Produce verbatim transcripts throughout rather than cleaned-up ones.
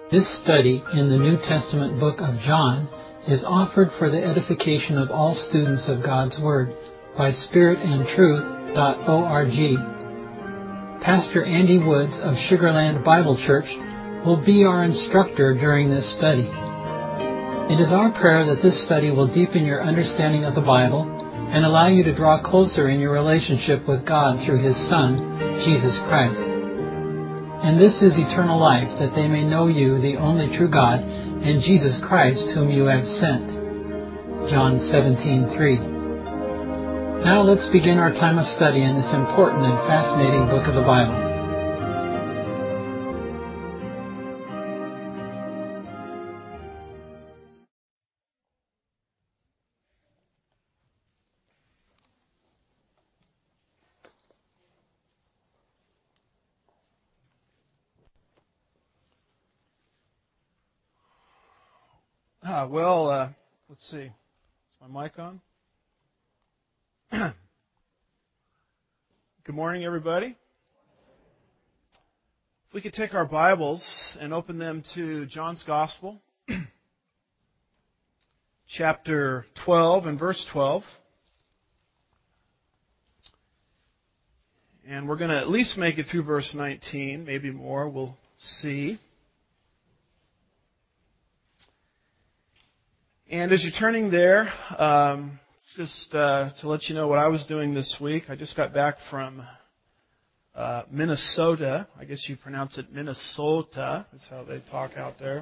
This study in the New Testament book of John is offered for the edification of all students of God's Word by spirit and truth dot org. Pastor Andy Woods of Sugarland Bible Church will be our instructor during this study. It is our prayer that this study will deepen your understanding of the Bible and allow you to draw closer in your relationship with God through His Son, Jesus Christ. And this is eternal life, that they may know you, the only true God, and Jesus Christ, whom you have sent. John seventeen three. Now let's begin our time of study in this important and fascinating book of the Bible. Uh, well, uh, let's see. Is my mic on? Good morning, everybody. If we could take our Bibles and open them to John's Gospel, chapter twelve and verse twelve. And we're going to at least make it through verse nineteen, maybe more. We'll see. And as you're turning there, um, just uh, to let you know what I was doing this week, I just got back from uh, Minnesota. I guess you pronounce it Minnesota. That's how they talk out there.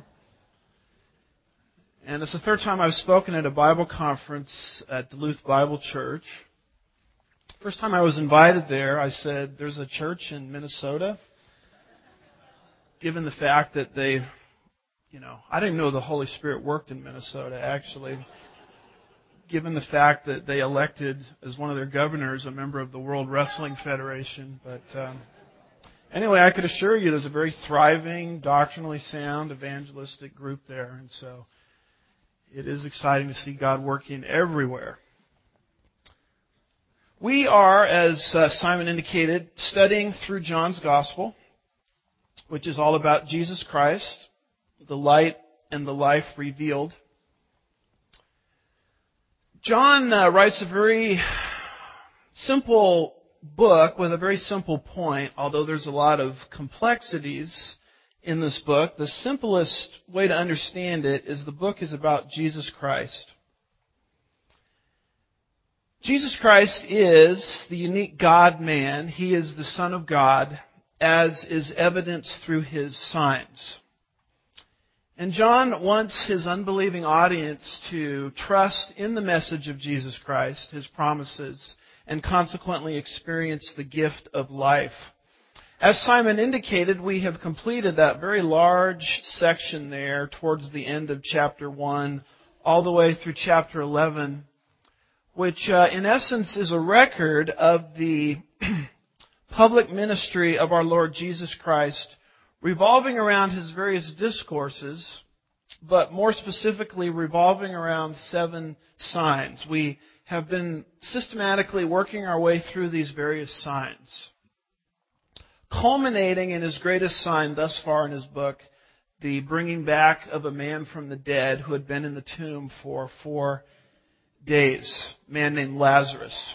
And it's the third time I've spoken at a Bible conference at Duluth Bible Church. First time I was invited there, I said, "There's a church in Minnesota." Given the fact that they... You know, I didn't know the Holy Spirit worked in Minnesota, actually, given the fact that they elected as one of their governors a member of the World Wrestling Federation. But um, anyway, I could assure you there's a very thriving, doctrinally sound, evangelistic group there. And so it is exciting to see God working everywhere. We are, as uh, Simon indicated, studying through John's Gospel, which is all about Jesus Christ, the light and the life revealed. John uh, writes a very simple book with a very simple point, although there's a lot of complexities in this book. The simplest way to understand it is the book is about Jesus Christ. Jesus Christ is the unique God-man. He is the Son of God, as is evidenced through His signs. And John wants his unbelieving audience to trust in the message of Jesus Christ, His promises, and consequently experience the gift of life. As Simon indicated, we have completed that very large section there towards the end of chapter one, all the way through chapter eleven, which uh, in essence is a record of the public ministry of our Lord Jesus Christ, revolving around His various discourses, but more specifically revolving around seven signs. We have been systematically working our way through these various signs, culminating in His greatest sign thus far in His book, the bringing back of a man from the dead who had been in the tomb for four days, a man named Lazarus.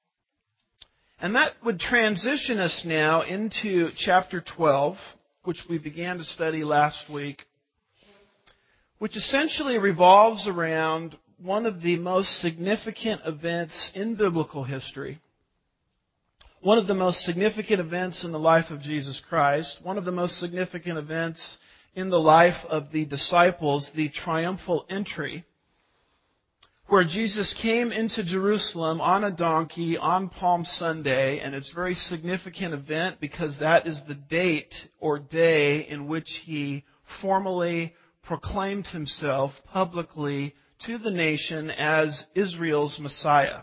And that would transition us now into chapter twelve, which we began to study last week, which essentially revolves around one of the most significant events in biblical history, one of the most significant events in the life of Jesus Christ, one of the most significant events in the life of the disciples, the triumphal entry, where Jesus came into Jerusalem on a donkey on Palm Sunday, and it's a very significant event because that is the date or day in which He formally proclaimed Himself publicly to the nation as Israel's Messiah.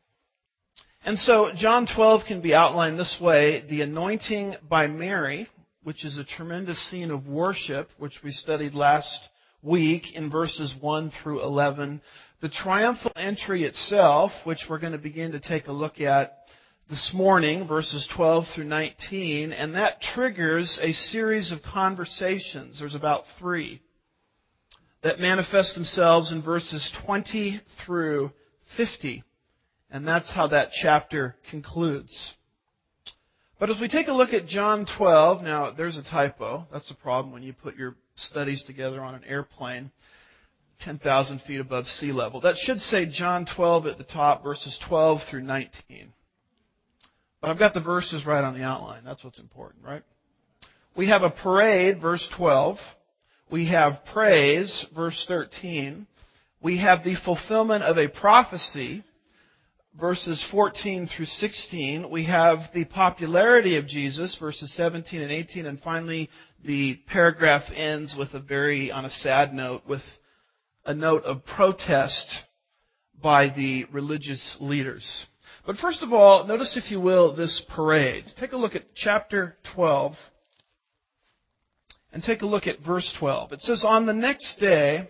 And so John twelve can be outlined this way: the anointing by Mary, which is a tremendous scene of worship, which we studied last week in verses one through eleven. The triumphal entry itself, which we're going to begin to take a look at this morning, verses twelve through nineteen, and that triggers a series of conversations. There's about three that manifest themselves in verses twenty through fifty. And that's how that chapter concludes. But as we take a look at John twelve, now there's a typo. That's the problem when you put your studies together on an airplane ten thousand feet above sea level. That should say John twelve at the top, verses twelve through nineteen. But I've got the verses right on the outline. That's what's important, right? We have a parade, verse twelve. We have praise, verse thirteen. We have the fulfillment of a prophecy, verses fourteen through sixteen. We have the popularity of Jesus, verses seventeen and eighteen. And finally, the paragraph ends with a very, on a sad note, with a note of protest by the religious leaders. But first of all, notice, if you will, this parade. Take a look at chapter twelve and take a look at verse twelve. It says, "On the next day,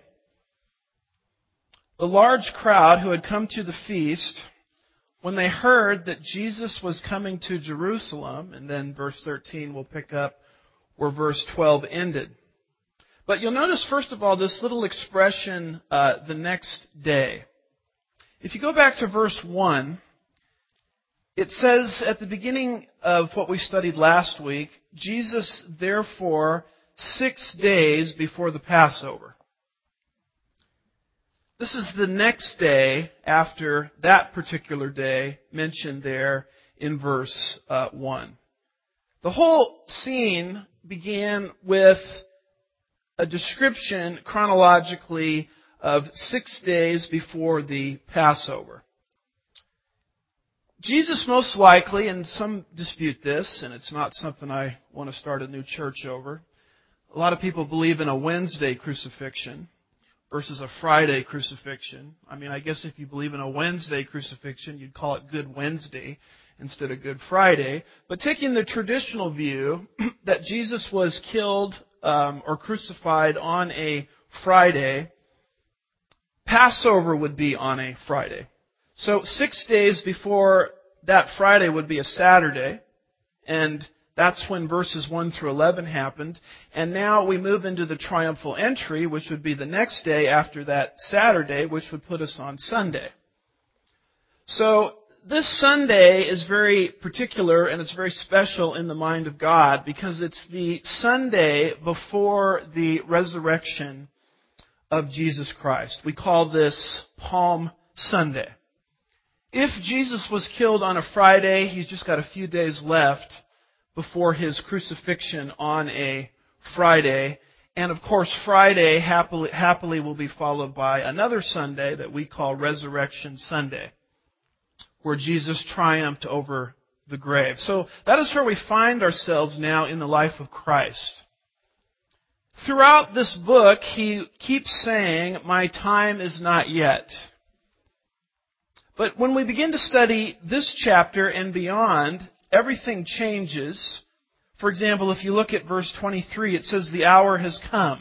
the large crowd who had come to the feast, when they heard that Jesus was coming to Jerusalem," and then verse thirteen will pick up where verse twelve ended. But you'll notice, first of all, this little expression, uh, the next day. If you go back to verse one, it says at the beginning of what we studied last week, Jesus, therefore, six days before the Passover. This is the next day after that particular day mentioned there in verse uh, one. The whole scene began with a description chronologically of six days before the Passover. Jesus most likely, and some dispute this, and it's not something I want to start a new church over. A lot of people believe in a Wednesday crucifixion versus a Friday crucifixion. I mean, I guess if you believe in a Wednesday crucifixion, you'd call it Good Wednesday instead of Good Friday. But taking the traditional view that Jesus was killed um, or crucified on a Friday, Passover would be on a Friday. So six days before that Friday would be a Saturday, and that's when verses one through eleven happened. And now we move into the triumphal entry, which would be the next day after that Saturday, which would put us on Sunday. So this Sunday is very particular and it's very special in the mind of God because it's the Sunday before the resurrection of Jesus Christ. We call this Palm Sunday. If Jesus was killed on a Friday, he's just got a few days left before his crucifixion on a Friday. And of course, Friday happily, happily will be followed by another Sunday that we call Resurrection Sunday, where Jesus triumphed over the grave. So that is where we find ourselves now in the life of Christ. Throughout this book, he keeps saying, "My time is not yet." But when we begin to study this chapter and beyond, everything changes. For example, if you look at verse twenty-three, it says, "The hour has come."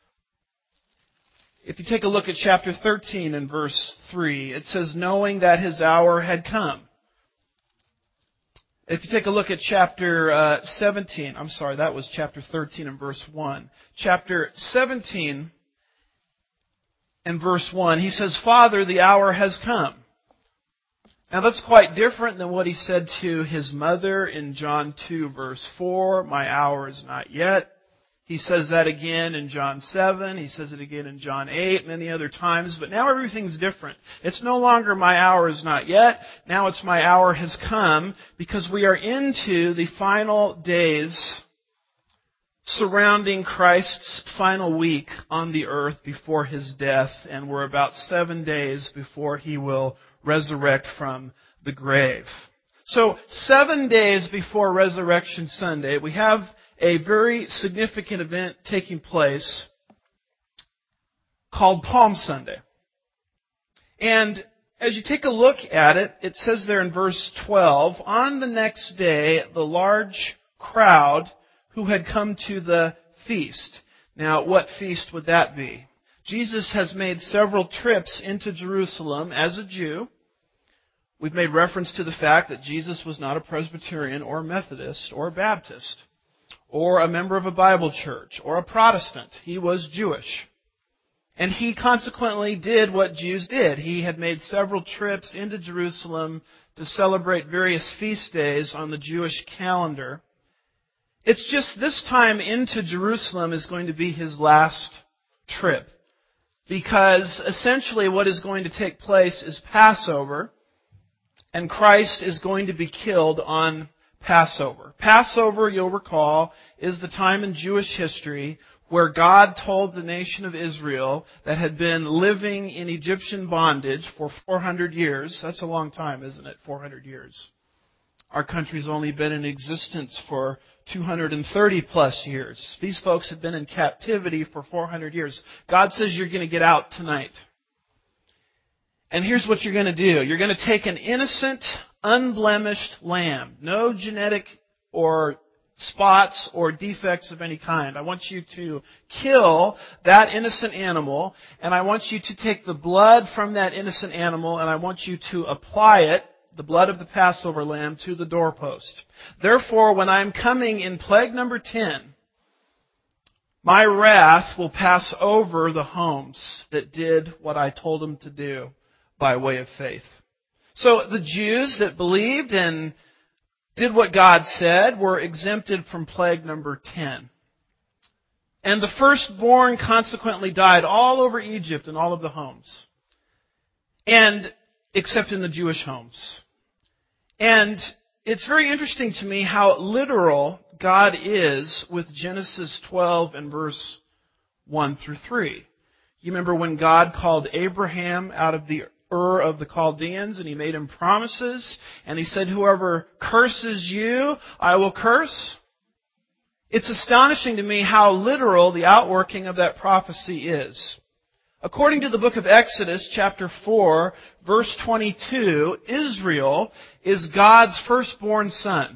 If you take a look at chapter thirteen and verse three, it says, "Knowing that his hour had come." If you take a look at chapter uh, seventeen, I'm sorry, that was chapter thirteen and verse one. Chapter seventeen and verse one, he says, "Father, the hour has come." Now that's quite different than what he said to his mother in John two verse four, "My hour is not yet." He says that again in John seven. He says it again in John eight, many other times. But now everything's different. It's no longer "my hour is not yet." Now it's "my hour has come," because we are into the final days surrounding Christ's final week on the earth before his death. And we're about seven days before he will resurrect from the grave. So seven days before Resurrection Sunday, we have a very significant event taking place called Palm Sunday. And as you take a look at it, it says there in verse twelve, "On the next day, the large crowd who had come to the feast." Now, what feast would that be? Jesus has made several trips into Jerusalem as a Jew. We've made reference to the fact that Jesus was not a Presbyterian or a Methodist or a Baptist or a member of a Bible church or a Protestant. He was Jewish. And he consequently did what Jews did. He had made several trips into Jerusalem to celebrate various feast days on the Jewish calendar. It's just this time into Jerusalem is going to be his last trip. Because essentially what is going to take place is Passover, and Christ is going to be killed on Passover. Passover, you'll recall, is the time in Jewish history where God told the nation of Israel that had been living in Egyptian bondage for four hundred years. That's a long time, isn't it? four hundred years. Our country's only been in existence for two hundred thirty plus years. These folks have been in captivity for four hundred years. God says you're going to get out tonight. And here's what you're going to do. You're going to take an innocent, unblemished lamb. No genetic or spots or defects of any kind. I want you to kill that innocent animal, and I want you to take the blood from that innocent animal, and I want you to apply it, the blood of the Passover lamb, to the doorpost. Therefore, when I'm coming in plague number ten, my wrath will pass over the homes that did what I told them to do by way of faith. So the Jews that believed and did what God said were exempted from plague number ten. And the firstborn consequently died all over Egypt and all of the homes. And except in the Jewish homes. And it's very interesting to me how literal God is with Genesis twelve and verse one through three. You remember when God called Abraham out of the Ur of the Chaldeans, and He made him promises, and He said, whoever curses you, I will curse. It's astonishing to me how literal the outworking of that prophecy is. According to the book of Exodus, chapter four, verse twenty-two, Israel is God's firstborn son.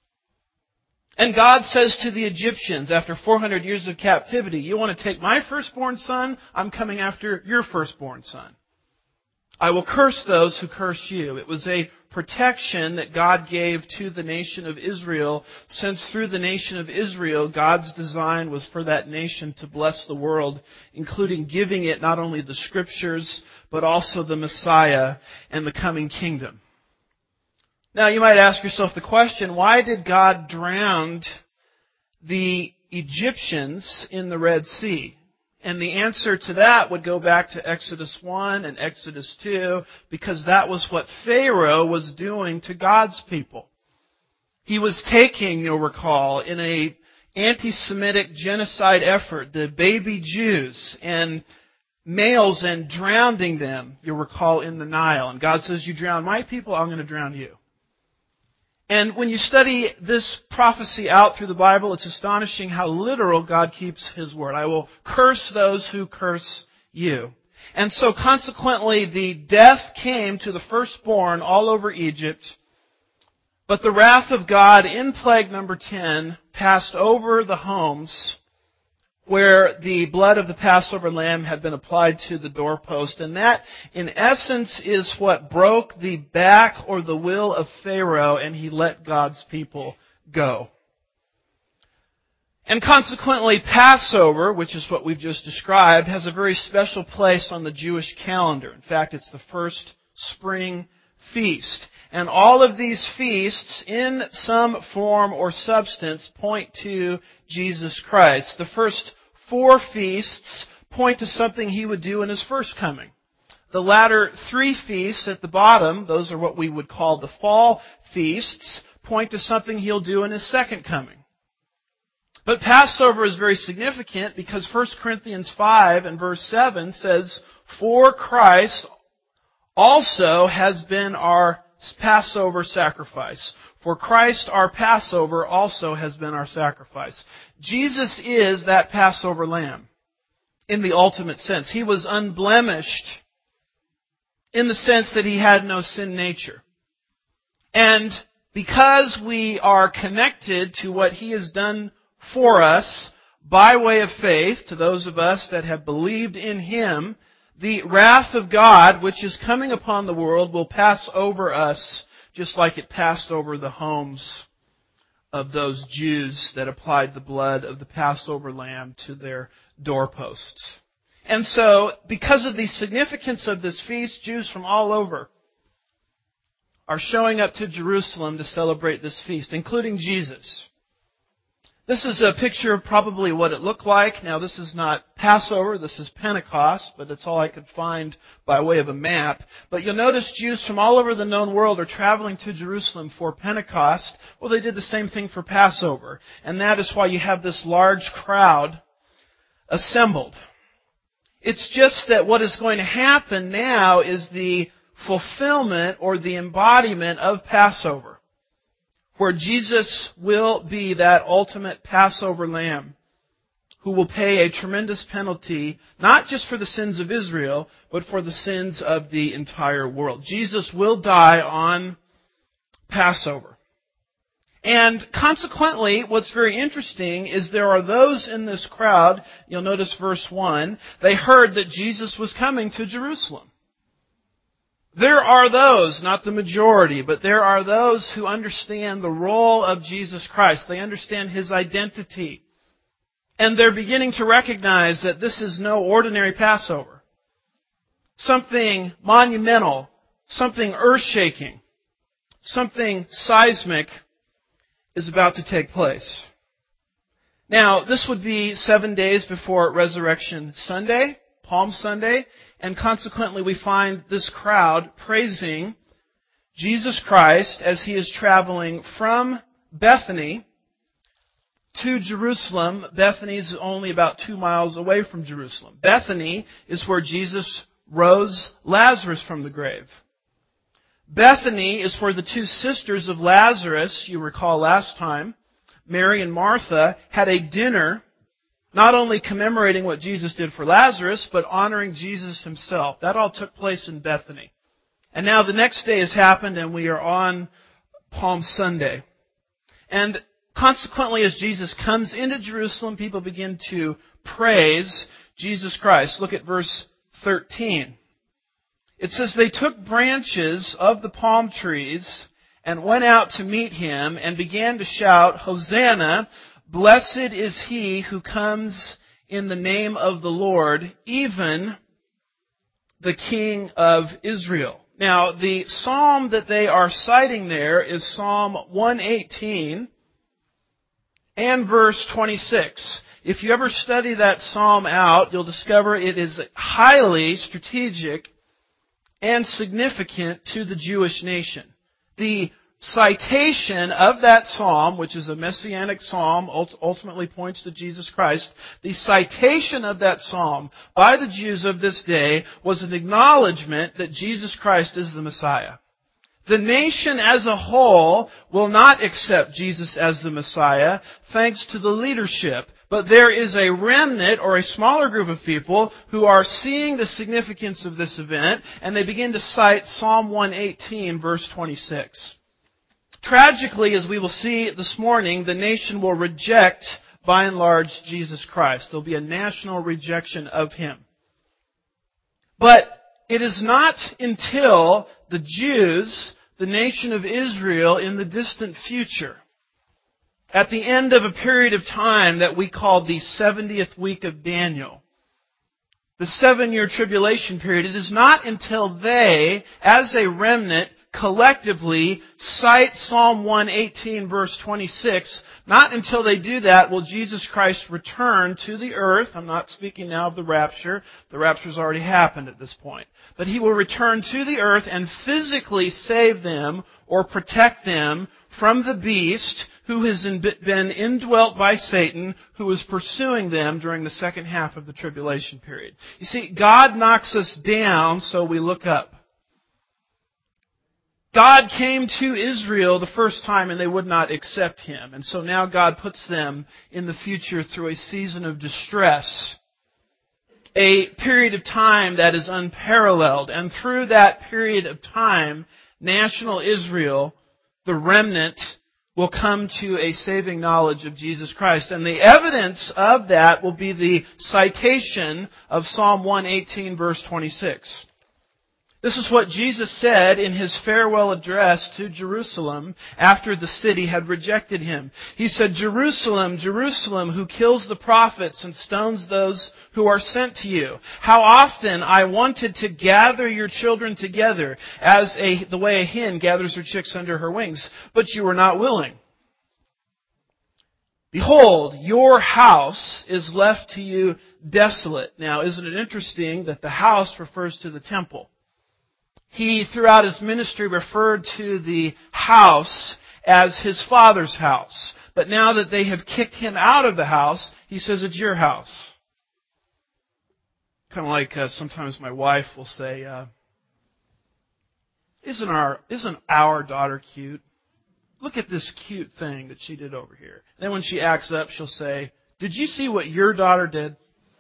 And God says to the Egyptians after four hundred years of captivity, you want to take my firstborn son? I'm coming after your firstborn son. I will curse those who curse you. It was a protection that God gave to the nation of Israel, since through the nation of Israel, God's design was for that nation to bless the world, including giving it not only the Scriptures, but also the Messiah and the coming kingdom. Now, you might ask yourself the question, why did God drown the Egyptians in the Red Sea? And the answer to that would go back to Exodus one and Exodus two, because that was what Pharaoh was doing to God's people. He was taking, you'll recall, in a anti-Semitic genocide effort, the baby Jews and males and drowning them, you'll recall, in the Nile. And God says, you drown my people, I'm going to drown you. And when you study this prophecy out through the Bible, it's astonishing how literal God keeps His word. I will curse those who curse you. And so consequently, the death came to the firstborn all over Egypt. But the wrath of God in plague number ten passed over the homes where the blood of the Passover lamb had been applied to the doorpost. And that, in essence, is what broke the back or the will of Pharaoh, and he let God's people go. And consequently, Passover, which is what we've just described, has a very special place on the Jewish calendar. In fact, it's the first spring feast. And all of these feasts, in some form or substance, point to Jesus Christ. The first four feasts point to something He would do in His first coming. The latter three feasts at the bottom, those are what we would call the fall feasts, point to something He'll do in His second coming. But Passover is very significant because First Corinthians five and verse seven says, for Christ also has been our Passover sacrifice. For Christ, our Passover, also has been our sacrifice. Jesus is that Passover lamb in the ultimate sense. He was unblemished in the sense that He had no sin nature. And because we are connected to what He has done for us by way of faith, to those of us that have believed in Him, the wrath of God, which is coming upon the world, will pass over us just like it passed over the homes of those Jews that applied the blood of the Passover lamb to their doorposts. And so, because of the significance of this feast, Jews from all over are showing up to Jerusalem to celebrate this feast, including Jesus. This is a picture of probably what it looked like. Now, this is not Passover, this is Pentecost, but it's all I could find by way of a map. But you'll notice Jews from all over the known world are traveling to Jerusalem for Pentecost. Well, they did the same thing for Passover. And that is why you have this large crowd assembled. It's just that what is going to happen now is the fulfillment or the embodiment of Passover, where Jesus will be that ultimate Passover lamb who will pay a tremendous penalty, not just for the sins of Israel, but for the sins of the entire world. Jesus will die on Passover. And consequently, what's very interesting is there are those in this crowd, you'll notice verse one, they heard that Jesus was coming to Jerusalem. There are those, not the majority, but there are those who understand the role of Jesus Christ. They understand His identity. And they're beginning to recognize that this is no ordinary Passover. Something monumental, something earth-shaking, something seismic is about to take place. Now, this would be seven days before Resurrection Sunday, Palm Sunday, and consequently we find this crowd praising Jesus Christ as He is traveling from Bethany to Jerusalem. Bethany is only about two miles away from Jerusalem. Bethany is where Jesus rose Lazarus from the grave. Bethany is where the two sisters of Lazarus, you recall last time, Mary and Martha, had a dinner, not only commemorating what Jesus did for Lazarus, but honoring Jesus Himself. That all took place in Bethany. And now the next day has happened and we are on Palm Sunday. And consequently, as Jesus comes into Jerusalem, people begin to praise Jesus Christ. Look at verse thirteen. It says, they took branches of the palm trees and went out to meet Him and began to shout, Hosanna! Blessed is He who comes in the name of the Lord, even the King of Israel. Now, the psalm that they are citing there is Psalm one eighteen and verse twenty-six. If you ever study that psalm out, you'll discover it is highly strategic and significant to the Jewish nation. The citation of that psalm, which is a messianic psalm, ultimately points to Jesus Christ. The citation of that psalm by the Jews of this day was an acknowledgement that Jesus Christ is the Messiah. The nation as a whole will not accept Jesus as the Messiah thanks to the leadership. But there is a remnant or a smaller group of people who are seeing the significance of this event and they begin to cite Psalm one eighteen verse twenty-six. Tragically, as we will see this morning, the nation will reject, by and large, Jesus Christ. There'll be a national rejection of Him. But it is not until the Jews, the nation of Israel, in the distant future, at the end of a period of time that we call the seventieth week of Daniel, the seven-year tribulation period, it is not until they, as a remnant, collectively cite Psalm one eighteen verse twenty-six, not until they do that will Jesus Christ return to the earth. I'm not speaking now of the rapture. The rapture's already happened at this point. But He will return to the earth and physically save them or protect them from the beast who has been indwelt by Satan, who is pursuing them during the second half of the tribulation period. You see, God knocks us down so we look up. God came to Israel the first time and they would not accept Him. And so now God puts them in the future through a season of distress. A period of time that is unparalleled. And through that period of time, national Israel, the remnant, will come to a saving knowledge of Jesus Christ. And the evidence of that will be the citation of Psalm one eighteen, verse twenty-six. This is what Jesus said in His farewell address to Jerusalem after the city had rejected Him. He said, "Jerusalem, Jerusalem, who kills the prophets and stones those who are sent to you. How often I wanted to gather your children together as a, the way a hen gathers her chicks under her wings, but you were not willing. Behold, your house is left to you desolate." Now, isn't it interesting that the house refers to the temple? He, throughout His ministry, referred to the house as His Father's house. But now that they have kicked Him out of the house, He says, "It's your house." Kind of like uh, sometimes my wife will say, uh, isn't our isn't our daughter cute? Look at this cute thing that she did over here. And then when she acts up, she'll say, "Did you see what your daughter did?"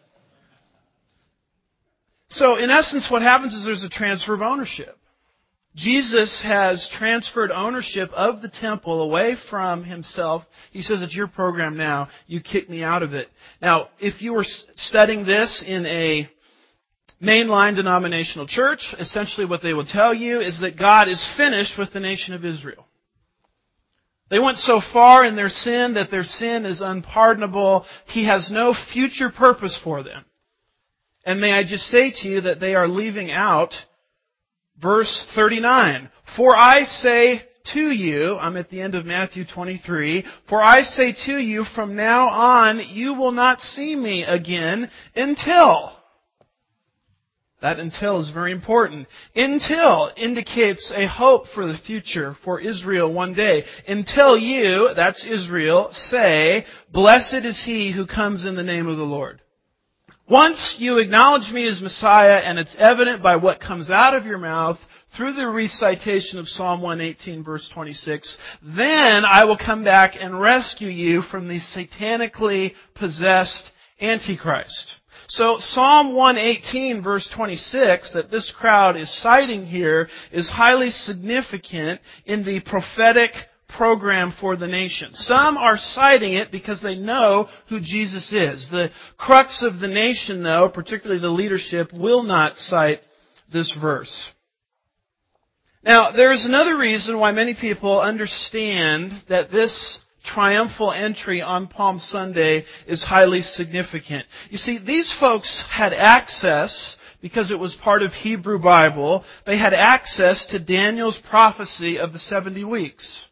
So, in essence, what happens is there's a transfer of ownership. Jesus has transferred ownership of the temple away from Himself. He says, "It's your program now. You kick me out of it." Now, if you were studying this in a mainline denominational church, essentially what they will tell you is that God is finished with the nation of Israel. They went so far in their sin that their sin is unpardonable. He has no future purpose for them. And may I just say to you that they are leaving out verse thirty-nine. "For I say to you," I'm at the end of Matthew twenty-three, "For I say to you, from now on you will not see me again until..." That "until" is very important. "Until" indicates a hope for the future for Israel one day. "Until you," that's Israel, "say, blessed is he who comes in the name of the Lord." Once you acknowledge me as Messiah, and it's evident by what comes out of your mouth through the recitation of Psalm one eighteen, verse twenty-six, then I will come back and rescue you from the satanically possessed Antichrist. So Psalm one eighteen, verse twenty-six, that this crowd is citing here, is highly significant in the prophetic program for the nation. Some are citing it because they know who Jesus is. The crux of the nation, though, particularly the leadership, will not cite this verse. Now, there is another reason why many people understand that this triumphal entry on Palm Sunday is highly significant. You see, these folks had access, because it was part of Hebrew Bible, they had access to Daniel's prophecy of the seventy weeks.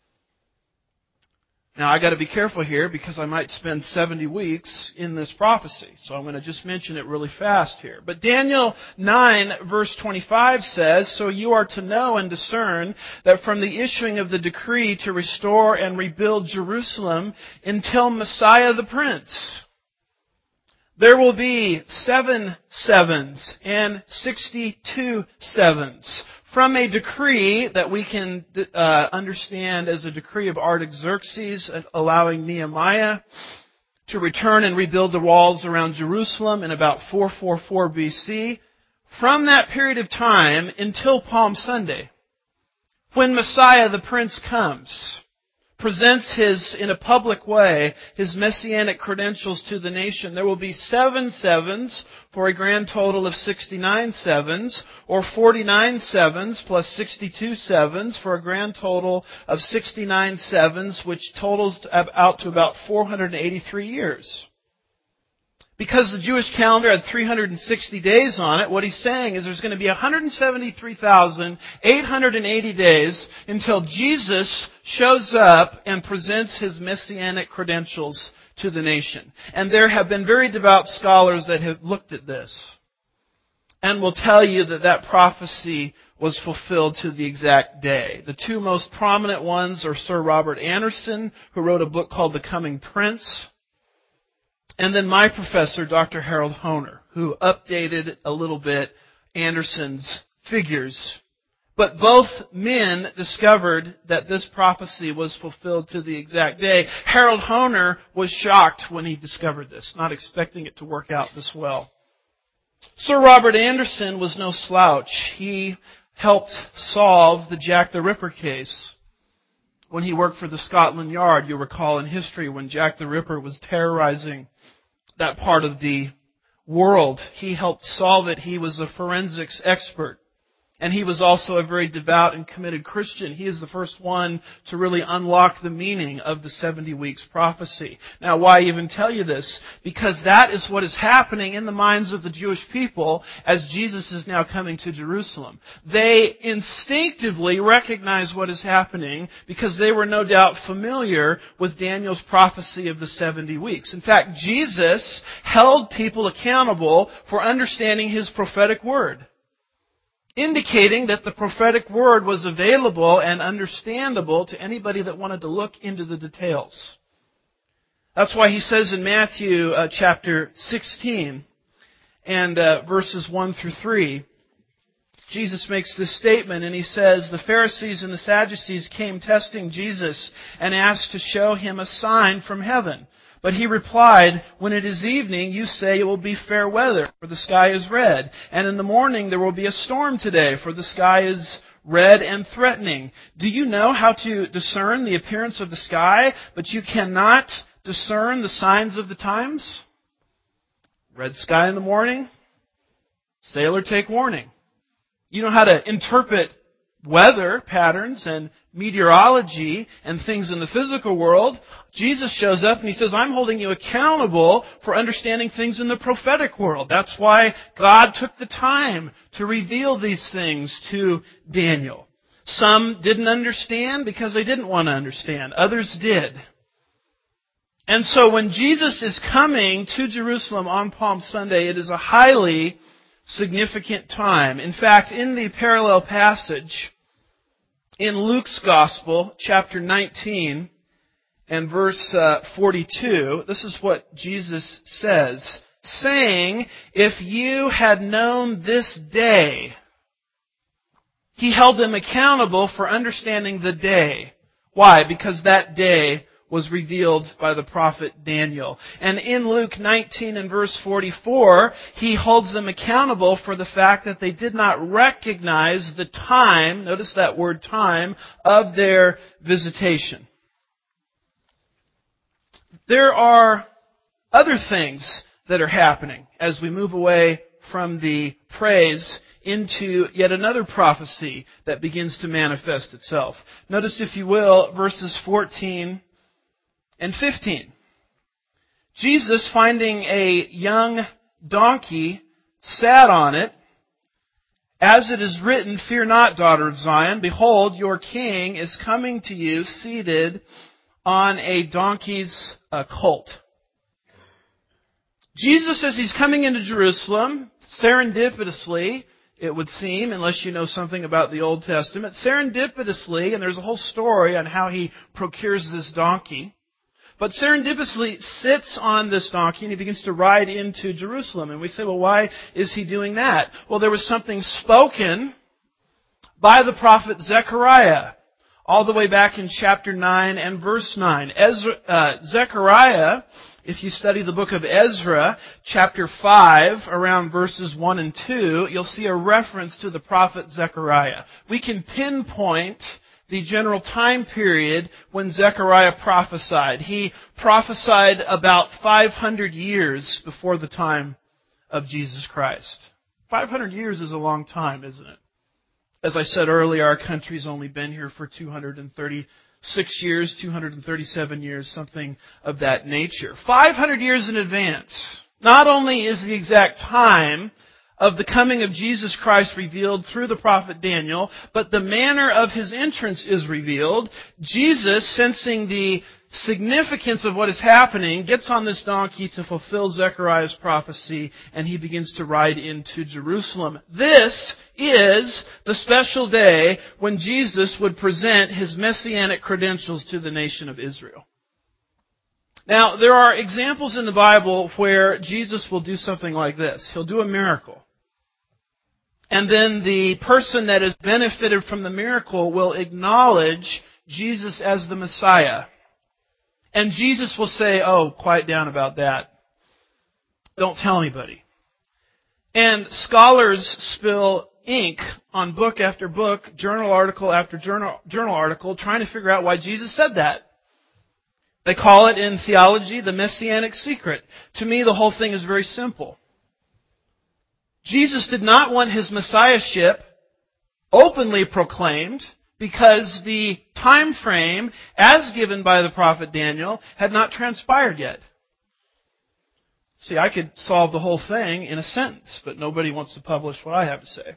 Now, I got to be careful here because I might spend seventy weeks in this prophecy. So I'm going to just mention it really fast here. But Daniel nine, verse twenty-five says, "So you are to know and discern that from the issuing of the decree to restore and rebuild Jerusalem until Messiah the Prince, there will be seven sevens and sixty-two sevens." From a decree that we can uh, understand as a decree of Artaxerxes, allowing Nehemiah to return and rebuild the walls around Jerusalem in about four forty-four B C, from that period of time until Palm Sunday, when Messiah the Prince comes, presents his, in a public way, his messianic credentials to the nation, there will be seven sevens for a grand total of sixty-nine sevens, or forty-nine sevens plus sixty-two sevens for a grand total of sixty-nine sevens, which totals out to about four hundred eighty-three years. Because the Jewish calendar had three hundred sixty days on it, what he's saying is there's going to be one hundred seventy-three thousand eight hundred eighty days until Jesus shows up and presents His messianic credentials to the nation. And there have been very devout scholars that have looked at this and will tell you that that prophecy was fulfilled to the exact day. The two most prominent ones are Sir Robert Anderson, who wrote a book called The Coming Prince, and then my professor, Doctor Harold Hoehner, who updated a little bit Anderson's figures. But both men discovered that this prophecy was fulfilled to the exact day. Harold Hoehner was shocked when he discovered this, not expecting it to work out this well. Sir Robert Anderson was no slouch. He helped solve the Jack the Ripper case. when he worked for the Scotland Yard. You'll recall in history when Jack the Ripper was terrorizing that part of the world. He helped solve it. He was a forensics expert. And he was also a very devout and committed Christian. He is the first one to really unlock the meaning of the seventy weeks prophecy. Now, why even tell you this? Because that is what is happening in the minds of the Jewish people as Jesus is now coming to Jerusalem. They instinctively recognize what is happening because they were no doubt familiar with Daniel's prophecy of the seventy weeks. In fact, Jesus held people accountable for understanding His prophetic word, indicating that the prophetic word was available and understandable to anybody that wanted to look into the details. That's why He says in Matthew uh, chapter sixteen and uh, verses one through three, Jesus makes this statement and He says, "The Pharisees and the Sadducees came testing Jesus and asked to show Him a sign from heaven. But He replied, 'When it is evening, you say it will be fair weather, for the sky is red. And in the morning there will be a storm today, for the sky is red and threatening. Do you know how to discern the appearance of the sky, but you cannot discern the signs of the times?' Red sky in the morning, sailor take warning." You know how to interpret weather patterns and meteorology and things in the physical world. Jesus shows up and He says, "I'm holding you accountable for understanding things in the prophetic world." That's why God took the time to reveal these things to Daniel. Some didn't understand because they didn't want to understand. Others did. And so when Jesus is coming to Jerusalem on Palm Sunday, it is a highly significant time. In fact, in the parallel passage in Luke's Gospel, chapter nineteen and verse uh, forty-two, this is what Jesus says, saying, "If you had known this day," He held them accountable for understanding the day. Why? Because that day was revealed by the prophet Daniel. And in Luke nineteen and verse forty-four, He holds them accountable for the fact that they did not recognize the time, notice that word time, of their visitation. There are other things that are happening as we move away from the praise into yet another prophecy that begins to manifest itself. Notice, if you will, verses fourteen and fifteen. Jesus, finding a young donkey, sat on it. "As it is written, 'Fear not, daughter of Zion. Behold, your king is coming to you, seated on a donkey's uh, colt.'" Jesus, as He's coming into Jerusalem, serendipitously, it would seem, unless you know something about the Old Testament, serendipitously, and there's a whole story on how He procures this donkey, but serendipitously sits on this donkey and He begins to ride into Jerusalem. And we say, well, why is He doing that? Well, there was something spoken by the prophet Zechariah, all the way back in chapter nine and verse nine. Ezra, uh, Zechariah, if you study the book of Ezra, chapter five, around verses one and two, you'll see a reference to the prophet Zechariah. We can pinpoint the general time period when Zechariah prophesied. He prophesied about five hundred years before the time of Jesus Christ. five hundred years is a long time, isn't it? As I said earlier, our country's only been here for two hundred thirty-six years, two hundred thirty-seven years, something of that nature. five hundred years in advance. Not only is the exact time of the coming of Jesus Christ revealed through the prophet Daniel, but the manner of His entrance is revealed. Jesus, sensing the significance of what is happening, gets on this donkey to fulfill Zechariah's prophecy, and He begins to ride into Jerusalem. This is the special day when Jesus would present His messianic credentials to the nation of Israel. Now, there are examples in the Bible where Jesus will do something like this. He'll do a miracle. And then the person that has benefited from the miracle will acknowledge Jesus as the Messiah. And Jesus will say, "Oh, quiet down about that. Don't tell anybody." And scholars spill ink on book after book, journal article after journal, journal article, trying to figure out why Jesus said that. They call it in theology the Messianic secret. To me, the whole thing is very simple. Jesus did not want His Messiahship openly proclaimed because the time frame, as given by the prophet Daniel, had not transpired yet. See, I could solve the whole thing in a sentence, but nobody wants to publish what I have to say.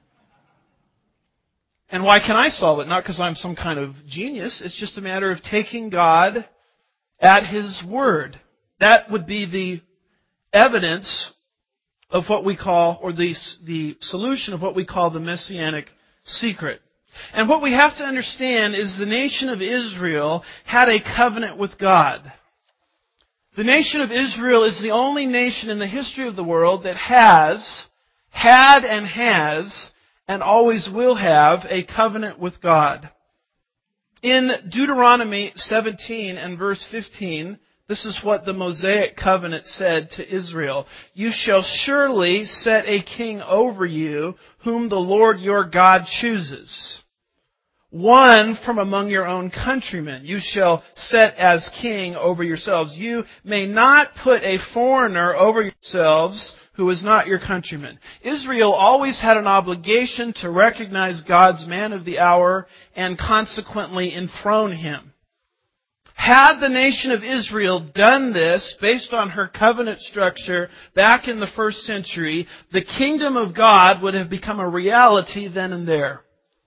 And why can I solve it? Not because I'm some kind of genius. It's just a matter of taking God at His word. That would be the evidence of what we call, or the, the solution of what we call the Messianic secret. And what we have to understand is the nation of Israel had a covenant with God. The nation of Israel is the only nation in the history of the world that has, had and has, and always will have a covenant with God. In Deuteronomy seventeen and verse fifteen, this is what the Mosaic covenant said to Israel. You shall surely set a king over you, whom the Lord your God chooses. One from among your own countrymen you shall set as king over yourselves. You may not put a foreigner over yourselves who is not your countryman. Israel always had an obligation to recognize God's man of the hour and consequently enthrone Him. Had the nation of Israel done this based on her covenant structure back in the first century, the kingdom of God would have become a reality then and there.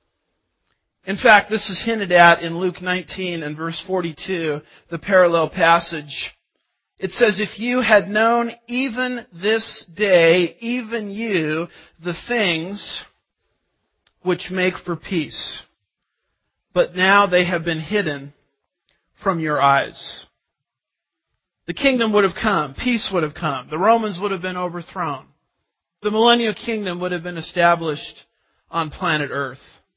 In fact, this is hinted at in Luke nineteen and verse forty-two, the parallel passage. It says, if you had known even this day, even you, the things which make for peace, but now they have been hidden from your eyes. The kingdom would have come. Peace would have come. The Romans would have been overthrown. The millennial kingdom would have been established on planet Earth.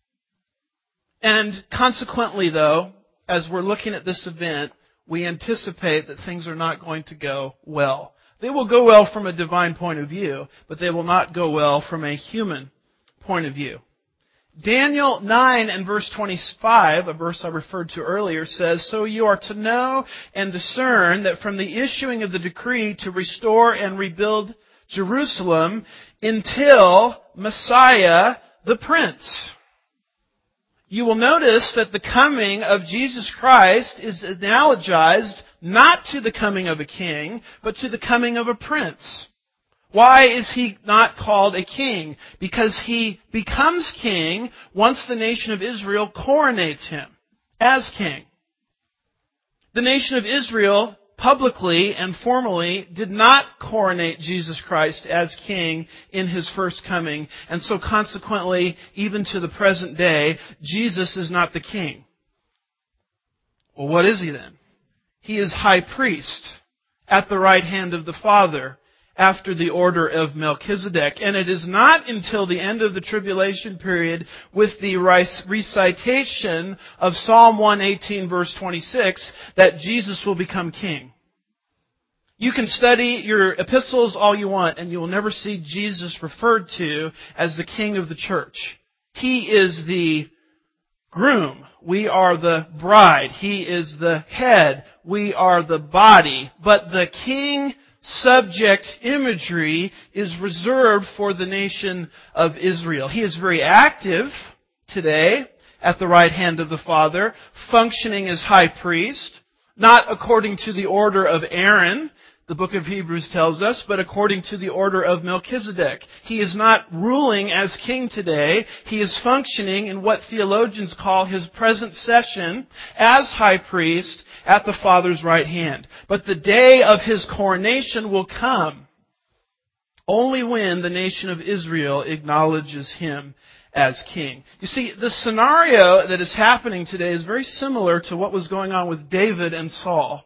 And consequently, though, as we're looking at this event, we anticipate that things are not going to go well. They will go well from a divine point of view, but they will not go well from a human point of view. Daniel nine and verse twenty-five, a verse I referred to earlier, says, so you are to know and discern that from the issuing of the decree to restore and rebuild Jerusalem until Messiah the Prince. You will notice that the coming of Jesus Christ is analogized not to the coming of a king, but to the coming of a prince. Why is He not called a king? Because He becomes king once the nation of Israel coronates Him as king. The nation of Israel publicly and formally did not coronate Jesus Christ as king in His first coming, and so consequently, even to the present day, Jesus is not the king. Well, what is He then? He is high priest at the right hand of the Father, after the order of Melchizedek. And it is not until the end of the tribulation period with the recitation of Psalm one eighteen verse twenty-six that Jesus will become king. You can study your epistles all you want and you will never see Jesus referred to as the king of the church. He is the groom. We are the bride. He is the head. We are the body. But the king subject imagery is reserved for the nation of Israel. He is very active today at the right hand of the Father, functioning as high priest, not according to the order of Aaron, the book of Hebrews tells us, but according to the order of Melchizedek. He is not ruling as king today. He is functioning in what theologians call His present session as high priest at the Father's right hand. But the day of His coronation will come only when the nation of Israel acknowledges Him as king. You see, the scenario that is happening today is very similar to what was going on with David and Saul.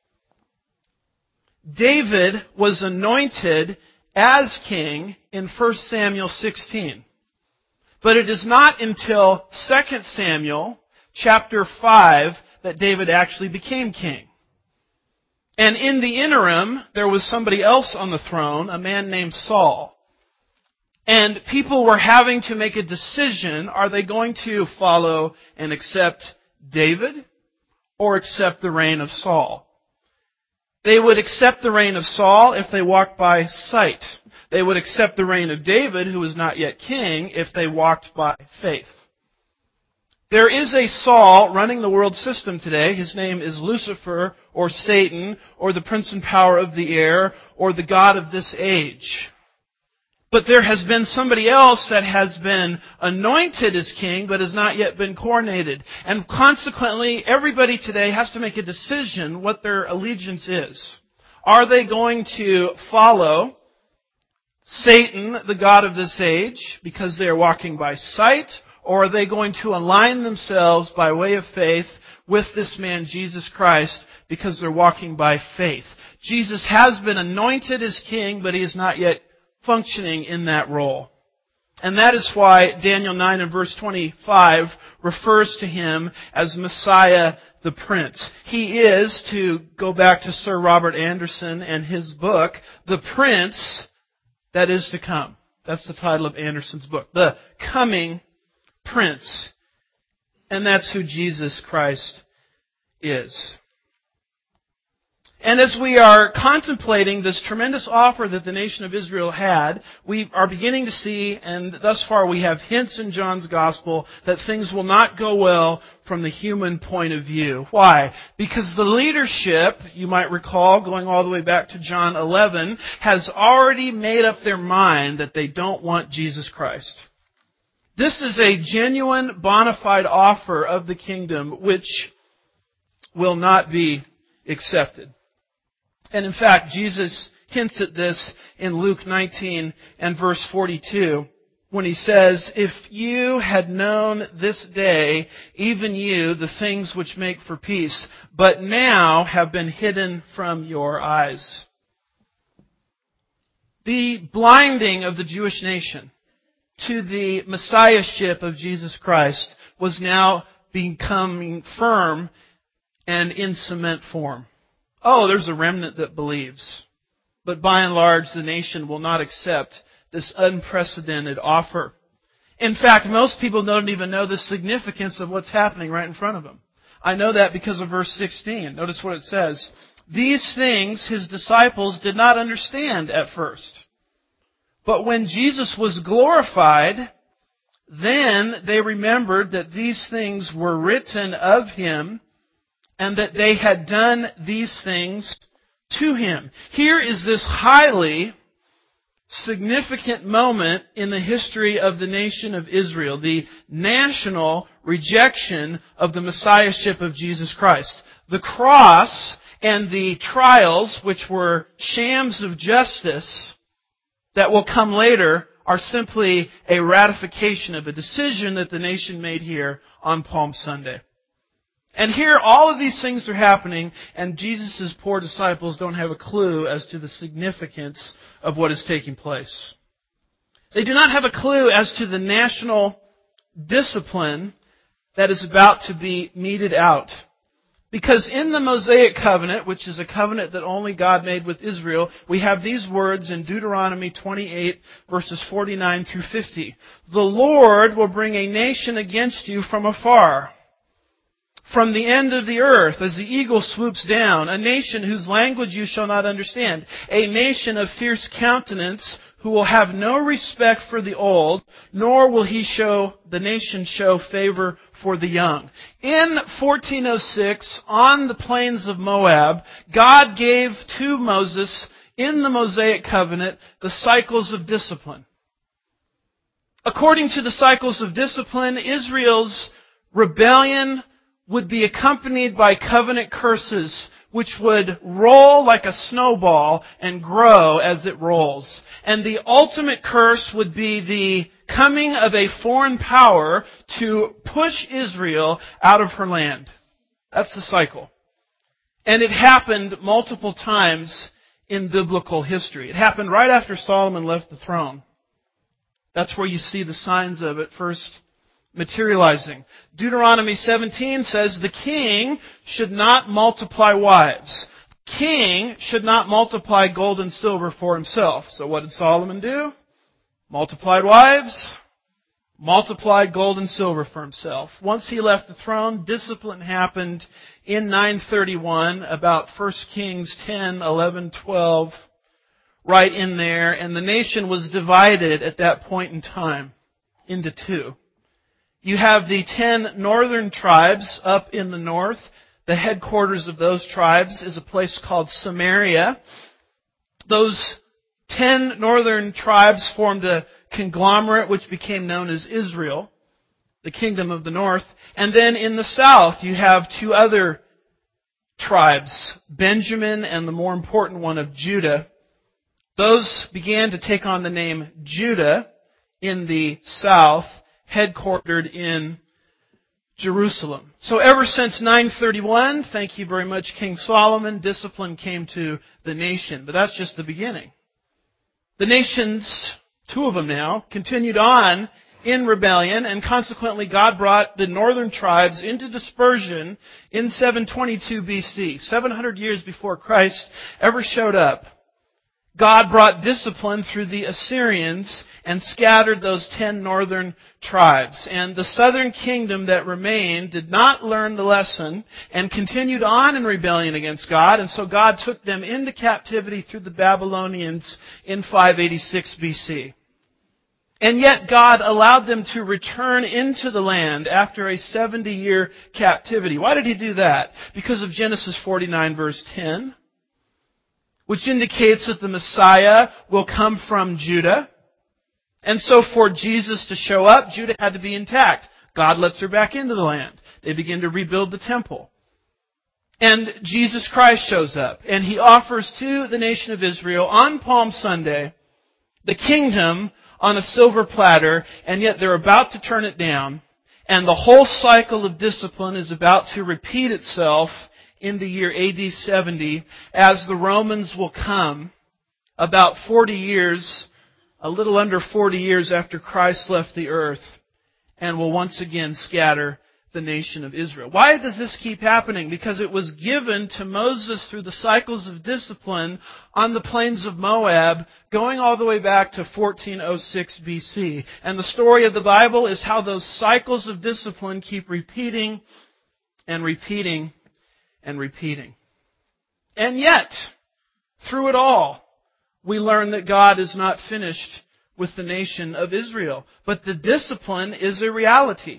David was anointed as king in First Samuel sixteen. But it is not until Second Samuel chapter five that David actually became king. And in the interim, there was somebody else on the throne, a man named Saul. And people were having to make a decision. Are they going to follow and accept David or accept the reign of Saul? They would accept the reign of Saul if they walked by sight. They would accept the reign of David, who was not yet king, if they walked by faith. There is a Saul running the world system today. His name is Lucifer, or Satan, or the prince and power of the air, or the god of this age. But there has been somebody else that has been anointed as king, but has not yet been coronated. And consequently, everybody today has to make a decision what their allegiance is. Are they going to follow Satan, the god of this age, because they are walking by sight? Or are they going to align themselves by way of faith with this man, Jesus Christ, because they're walking by faith? Jesus has been anointed as king, but he is not yet functioning in that role. And that is why Daniel nine and verse twenty-five refers to him as Messiah the Prince. He is, to go back to Sir Robert Anderson and his book, the Prince that is to come. That's the title of Anderson's book. The Coming Prince. And that's who Jesus Christ is. And as we are contemplating this tremendous offer that the nation of Israel had, we are beginning to see, and thus far we have hints in John's Gospel, that things will not go well from the human point of view. Why? Because the leadership, you might recall, going all the way back to John eleven, has already made up their mind that they don't want Jesus Christ. This is a genuine, bona fide offer of the kingdom which will not be accepted. And in fact, Jesus hints at this in Luke nineteen and verse forty-two when he says, "If you had known this day, even you, the things which make for peace, but now have been hidden from your eyes." The blinding of the Jewish nation to the messiahship of Jesus Christ was now becoming firm and in cement form. Oh, there's a remnant that believes. But by and large, the nation will not accept this unprecedented offer. In fact, most people don't even know the significance of what's happening right in front of them. I know that because of verse sixteen. Notice what it says. These things his disciples did not understand at first. But when Jesus was glorified, then they remembered that these things were written of him and that they had done these things to him. Here is this highly significant moment in the history of the nation of Israel, the national rejection of the messiahship of Jesus Christ. The cross and the trials, which were shams of justice, that will come later, are simply a ratification of a decision that the nation made here on Palm Sunday. And here all of these things are happening, and Jesus' poor disciples don't have a clue as to the significance of what is taking place. They do not have a clue as to the national discipline that is about to be meted out. Because in the Mosaic covenant, which is a covenant that only God made with Israel, we have these words in Deuteronomy twenty-eight, verses forty-nine through fifty. The Lord will bring a nation against you from afar, from the end of the earth, as the eagle swoops down, a nation whose language you shall not understand, a nation of fierce countenance, who will have no respect for the old, nor will he show, the nation show favor for the young. In fourteen oh six, on the plains of Moab, God gave to Moses, in the Mosaic covenant, the cycles of discipline. According to the cycles of discipline, Israel's rebellion would be accompanied by covenant curses, which would roll like a snowball and grow as it rolls. And the ultimate curse would be the coming of a foreign power to push Israel out of her land. That's the cycle. And it happened multiple times in biblical history. It happened right after Solomon left the throne. That's where you see the signs of it first materializing. Deuteronomy seventeen says the king should not multiply wives. The king should not multiply gold and silver for himself. So what did Solomon do? multiplied wives, multiplied gold and silver for himself. Once he left the throne, discipline happened in nine thirty-one, about First Kings ten, eleven, twelve, right in there, and the nation was divided at that point in time into two. You have the ten northern tribes up in the north. The headquarters of those tribes is a place called Samaria. Those ten northern tribes formed a conglomerate which became known as Israel, the kingdom of the north. And then in the south you have two other tribes, Benjamin and the more important one of Judah. Those began to take on the name Judah in the south, headquartered in Jerusalem. So ever since nine thirty-one, thank you very much, King Solomon, discipline came to the nation. But that's just the beginning. The nations, two of them now, continued on in rebellion, and consequently God brought the northern tribes into dispersion in seven twenty-two B C, seven hundred years before Christ ever showed up. God brought discipline through the Assyrians and scattered those ten northern tribes. And the southern kingdom that remained did not learn the lesson and continued on in rebellion against God. And so God took them into captivity through the Babylonians in five eighty-six B C. And yet God allowed them to return into the land after a seventy-year captivity. Why did He do that? Because of Genesis forty-nine verse ten. Which indicates that the Messiah will come from Judah. And so for Jesus to show up, Judah had to be intact. God lets her back into the land. They begin to rebuild the temple. And Jesus Christ shows up, and He offers to the nation of Israel on Palm Sunday the kingdom on a silver platter, and yet they're about to turn it down, and the whole cycle of discipline is about to repeat itself in the year A D seventy, as the Romans will come about forty years, a little under forty years after Christ left the earth, and will once again scatter the nation of Israel. Why does this keep happening? Because it was given to Moses through the cycles of discipline on the plains of Moab, going all the way back to fourteen oh six B C. And the story of the Bible is how those cycles of discipline keep repeating and repeating and repeating. And yet, through it all, we learn that God is not finished with the nation of Israel. But the discipline is a reality.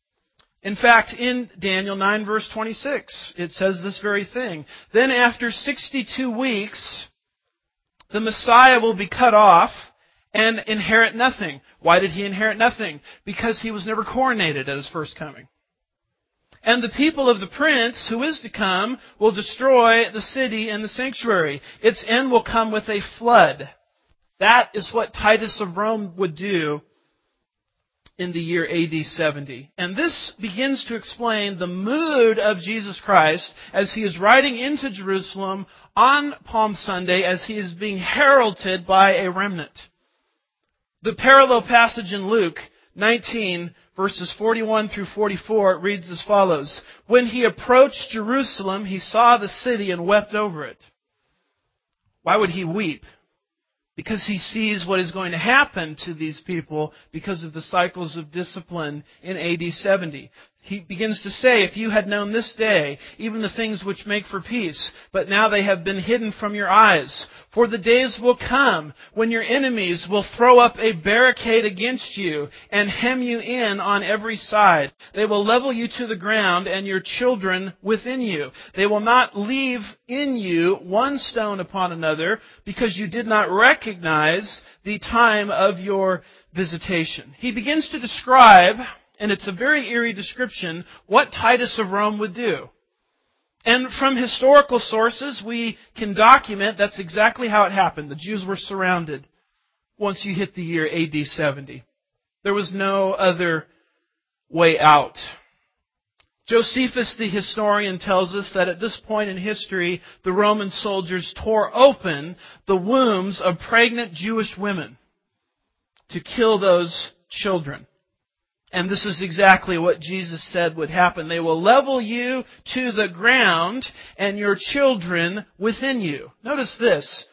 In fact, in Daniel nine verse twenty-six, it says this very thing. Then after sixty-two weeks, the Messiah will be cut off and inherit nothing. Why did He inherit nothing? Because He was never coronated at His first coming. And the people of the prince, who is to come, will destroy the city and the sanctuary. Its end will come with a flood. That is what Titus of Rome would do in the year A D seventy. And this begins to explain the mood of Jesus Christ as He is riding into Jerusalem on Palm Sunday, as He is being heralded by a remnant. The parallel passage in Luke nineteen, verses forty-one through forty-four, it reads as follows. When He approached Jerusalem, He saw the city and wept over it. Why would He weep? Because He sees what is going to happen to these people because of the cycles of discipline in A D seventy. He begins to say, if you had known this day, even the things which make for peace, but now they have been hidden from your eyes. For the days will come when your enemies will throw up a barricade against you and hem you in on every side. They will level you to the ground and your children within you. They will not leave in you one stone upon another, because you did not recognize the time of your visitation. He begins to describe, and it's a very eerie description, what Titus of Rome would do. And from historical sources, we can document that's exactly how it happened. The Jews were surrounded once you hit the year A D seventy. There was no other way out. Josephus, the historian, tells us that at this point in history, the Roman soldiers tore open the wombs of pregnant Jewish women to kill those children. And this is exactly what Jesus said would happen. They will level you to the ground and your children within you. Notice this.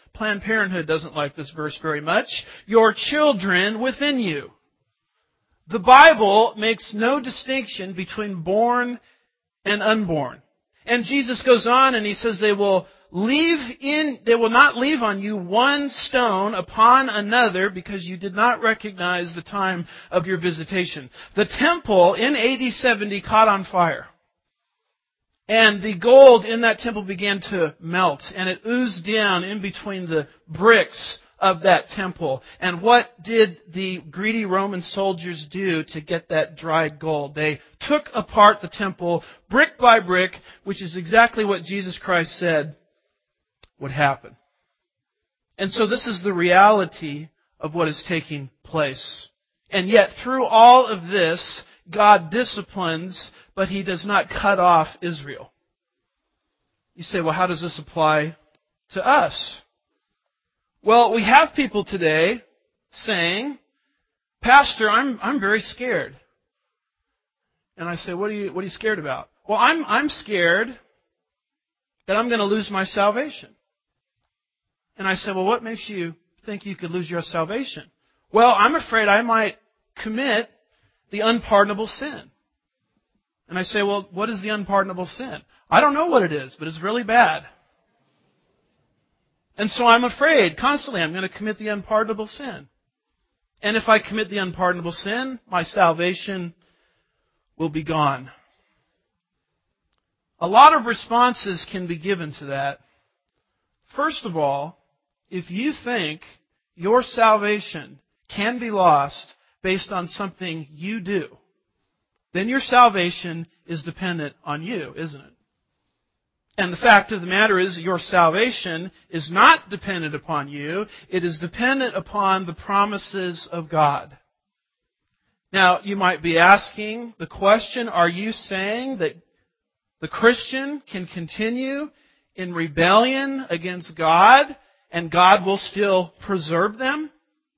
Planned Parenthood doesn't like this verse very much. Your children within you. The Bible makes no distinction between born and unborn. And Jesus goes on and He says they will leave in, they will not leave on you one stone upon another because you did not recognize the time of your visitation. The temple in A D seventy caught on fire. And the gold in that temple began to melt, and it oozed down in between the bricks of that temple. And what did the greedy Roman soldiers do to get that dried gold? They took apart the temple brick by brick, which is exactly what Jesus Christ said would happen. And so this is the reality of what is taking place. And yet through all of this, God disciplines, but He does not cut off Israel. You say, well, how does this apply to us? Well, we have people today saying, Pastor, I'm I'm very scared. And I say, what are you what are you scared about? Well, I'm I'm scared that I'm going to lose my salvation. And I say, well, what makes you think you could lose your salvation? Well, I'm afraid I might commit the unpardonable sin. And I say, well, what is the unpardonable sin? I don't know what it is, but it's really bad. And so I'm afraid constantly I'm going to commit the unpardonable sin. And if I commit the unpardonable sin, my salvation will be gone. A lot of responses can be given to that. First of all, if you think your salvation can be lost based on something you do, then your salvation is dependent on you, isn't it? And the fact of the matter is your salvation is not dependent upon you. It is dependent upon the promises of God. Now, you might be asking the question, are you saying that the Christian can continue in rebellion against God and God will still preserve them?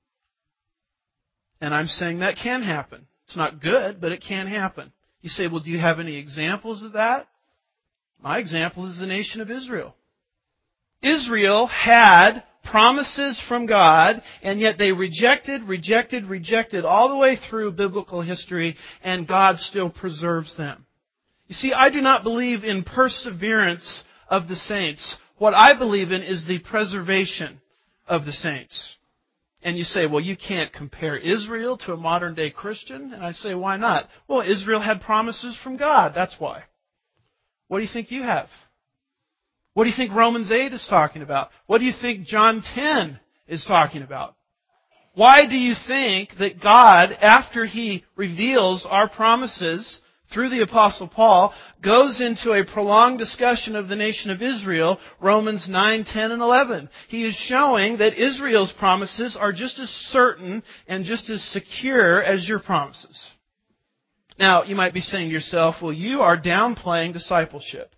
And I'm saying that can happen. It's not good, but it can happen. You say, well, do you have any examples of that? My example is the nation of Israel. Israel had promises from God, and yet they rejected, rejected, rejected all the way through biblical history, and God still preserves them. You see, I do not believe in perseverance of the saints. What I believe in is the preservation of the saints. And you say, well, you can't compare Israel to a modern day Christian. And I say, why not? Well, Israel had promises from God. That's why. What do you think you have? What do you think Romans eight is talking about? What do you think John ten is talking about? Why do you think that God, after He reveals our promises through the Apostle Paul, goes into a prolonged discussion of the nation of Israel, Romans nine, ten, and eleven. He is showing that Israel's promises are just as certain and just as secure as your promises. Now, you might be saying to yourself, well, you are downplaying discipleship.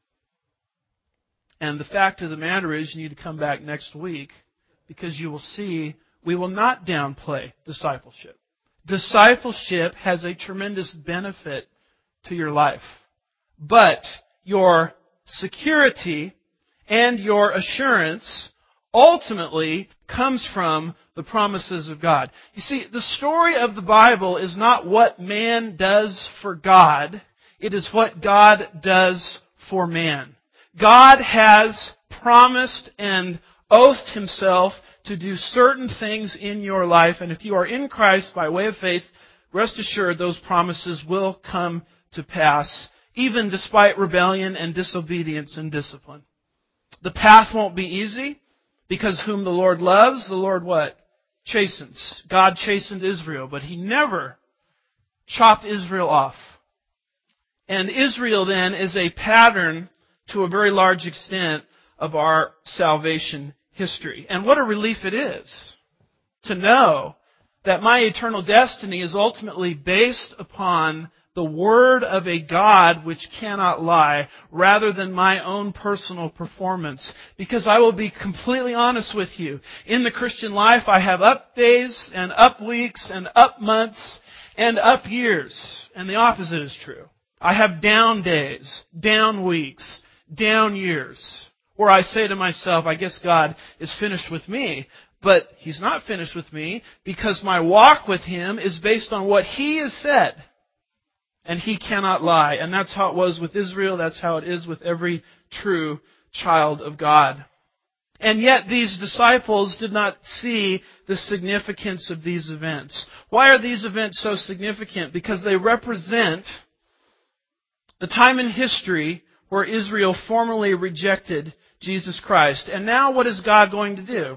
And the fact of the matter is, you need to come back next week because you will see we will not downplay discipleship. Discipleship has a tremendous benefit to your life. But your security and your assurance ultimately comes from the promises of God. You see, the story of the Bible is not what man does for God. It is what God does for man. God has promised and oathed Himself to do certain things in your life. And if you are in Christ by way of faith, rest assured those promises will come to pass, even despite rebellion and disobedience and discipline. The path won't be easy, because whom the Lord loves, the Lord what? Chastens. God chastened Israel, but He never chopped Israel off. And Israel then is a pattern to a very large extent of our salvation history. And what a relief it is to know that my eternal destiny is ultimately based upon the Word of a God which cannot lie, rather than my own personal performance. Because I will be completely honest with you. In the Christian life, I have up days and up weeks and up months and up years. And the opposite is true. I have down days, down weeks, down years. where I say to myself, I guess God is finished with me. But He's not finished with me because my walk with Him is based on what He has said. And He cannot lie. And that's how it was with Israel. That's how it is with every true child of God. And yet these disciples did not see the significance of these events. Why are these events so significant? Because they represent the time in history where Israel formerly rejected Jesus Christ. And now what is God going to do?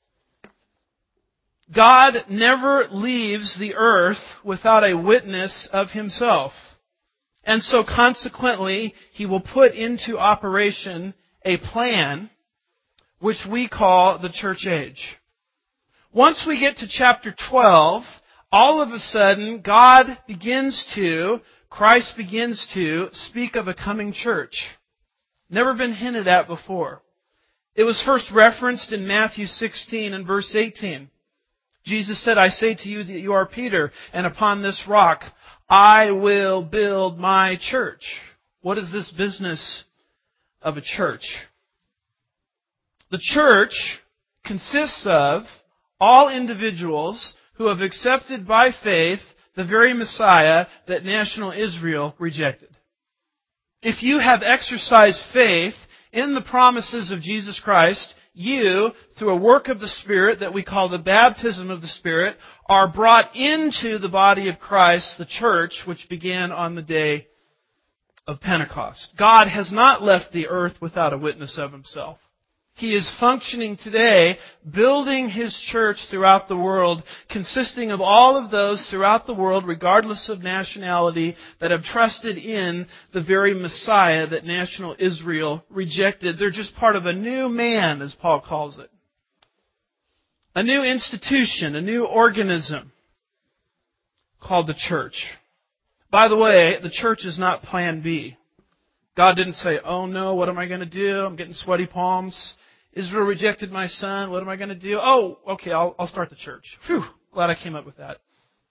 God never leaves the earth without a witness of Himself. And so consequently, He will put into operation a plan which we call the church age. Once we get to chapter twelve, all of a sudden, God begins to, Christ begins to speak of a coming church. Never been hinted at before. It was first referenced in Matthew sixteen and verse eighteen. Jesus said, I say to you that you are Peter, and upon this rock I will build my church. What is this business of a church? The church consists of all individuals who have accepted by faith the very Messiah that national Israel rejected. If you have exercised faith in the promises of Jesus Christ, you, through a work of the Spirit that we call the baptism of the Spirit, are brought into the body of Christ, the church, which began on the day of Pentecost. God has not left the earth without a witness of Himself. He is functioning today, building His church throughout the world, consisting of all of those throughout the world, regardless of nationality, that have trusted in the very Messiah that national Israel rejected. They're just part of a new man, as Paul calls it. A new institution, a new organism called the church. By the way, the church is not plan B. God didn't say, oh no, what am I going to do? I'm getting sweaty palms. Israel rejected my son. What am I going to do? Oh, okay, I'll, I'll start the church. Phew, glad I came up with that.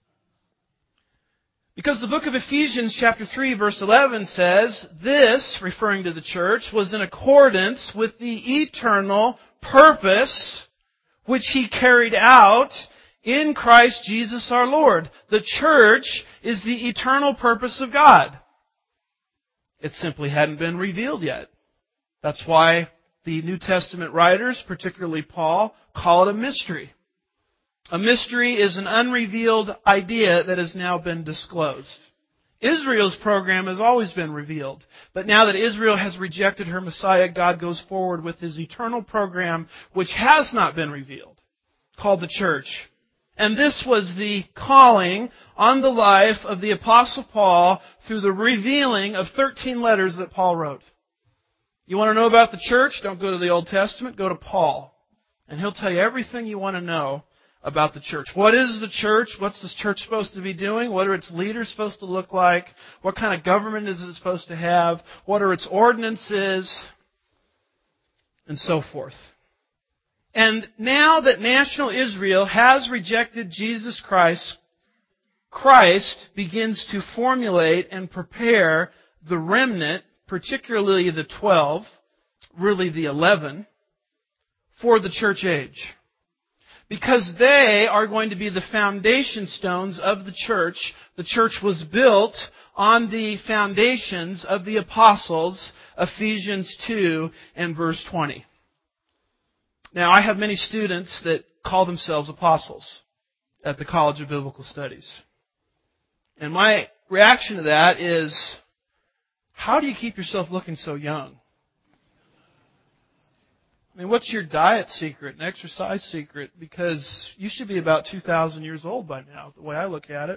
Because the book of Ephesians chapter three verse eleven says, this, referring to the church, was in accordance with the eternal purpose which He carried out in Christ Jesus our Lord. The church is the eternal purpose of God. It simply hadn't been revealed yet. That's why the New Testament writers, particularly Paul, call it a mystery. A mystery is an unrevealed idea that has now been disclosed. Israel's program has always been revealed. But now that Israel has rejected her Messiah, God goes forward with His eternal program, which has not been revealed, called the church. And this was the calling on the life of the Apostle Paul through the revealing of thirteen letters that Paul wrote. You want to know about the church? Don't go to the Old Testament. Go to Paul. And he'll tell you everything you want to know about the church. What is the church? What's this church supposed to be doing? What are its leaders supposed to look like? What kind of government is it supposed to have? What are its ordinances? And so forth. And now that national Israel has rejected Jesus Christ, Christ begins to formulate and prepare the remnant, particularly the twelve, really the eleven, for the church age. Because they are going to be the foundation stones of the church. The church was built on the foundations of the apostles, Ephesians two and verse twenty. Now, I have many students that call themselves apostles at the College of Biblical Studies. And my reaction to that is, how do you keep yourself looking so young? I mean, what's your diet secret and exercise secret? Because you should be about two thousand years old by now, the way I look at it.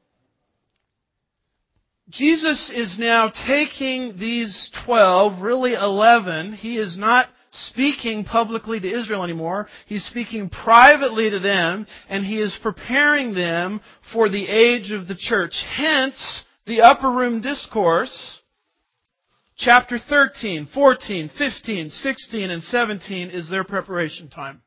Jesus is now taking these twelve, really eleven. He is not speaking publicly to Israel anymore. He's speaking privately to them, and He is preparing them for the age of the church. Hence, the upper room discourse, chapter thirteen, fourteen, fifteen, sixteen, and seventeen is their preparation time.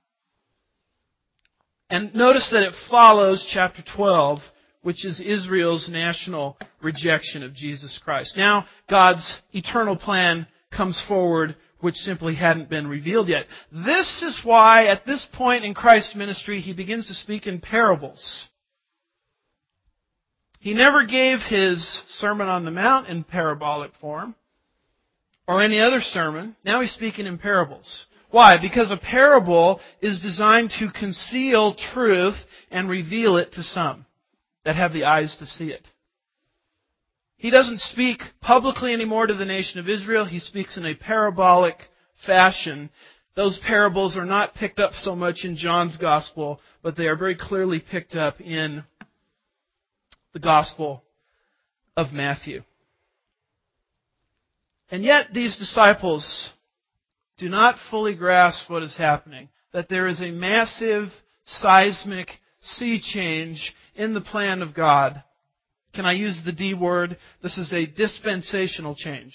And notice that it follows chapter twelve, which is Israel's national rejection of Jesus Christ. Now, God's eternal plan comes forward which simply hadn't been revealed yet. This is why, at this point in Christ's ministry, He begins to speak in parables. He never gave His Sermon on the Mount in parabolic form, or any other sermon. Now He's speaking in parables. Why? Because a parable is designed to conceal truth and reveal it to some that have the eyes to see it. He doesn't speak publicly anymore to the nation of Israel. He speaks in a parabolic fashion. Those parables are not picked up so much in John's Gospel, but they are very clearly picked up in the Gospel of Matthew. And yet these disciples do not fully grasp what is happening, that there is a massive, seismic sea change in the plan of God. Can I use the D word? This is a dispensational change.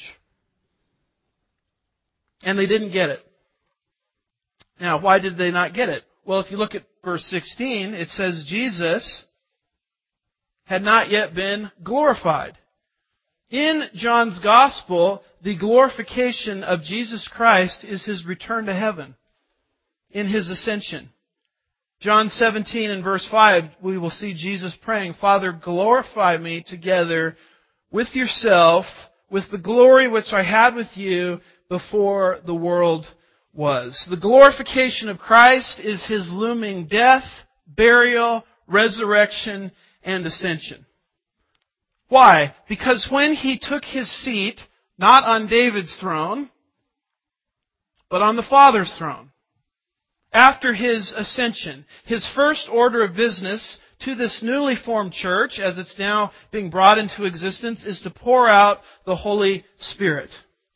And they didn't get it. Now, why did they not get it? Well, if you look at verse sixteen, it says Jesus had not yet been glorified. In John's Gospel, the glorification of Jesus Christ is His return to heaven in His ascension. John seventeen and verse five, we will see Jesus praying, Father, glorify me together with yourself, with the glory which I had with you before the world was. The glorification of Christ is His looming death, burial, resurrection, and ascension. Why? Because when He took His seat, not on David's throne, but on the Father's throne, after His ascension, His first order of business to this newly formed church, as it's now being brought into existence, is to pour out the Holy Spirit.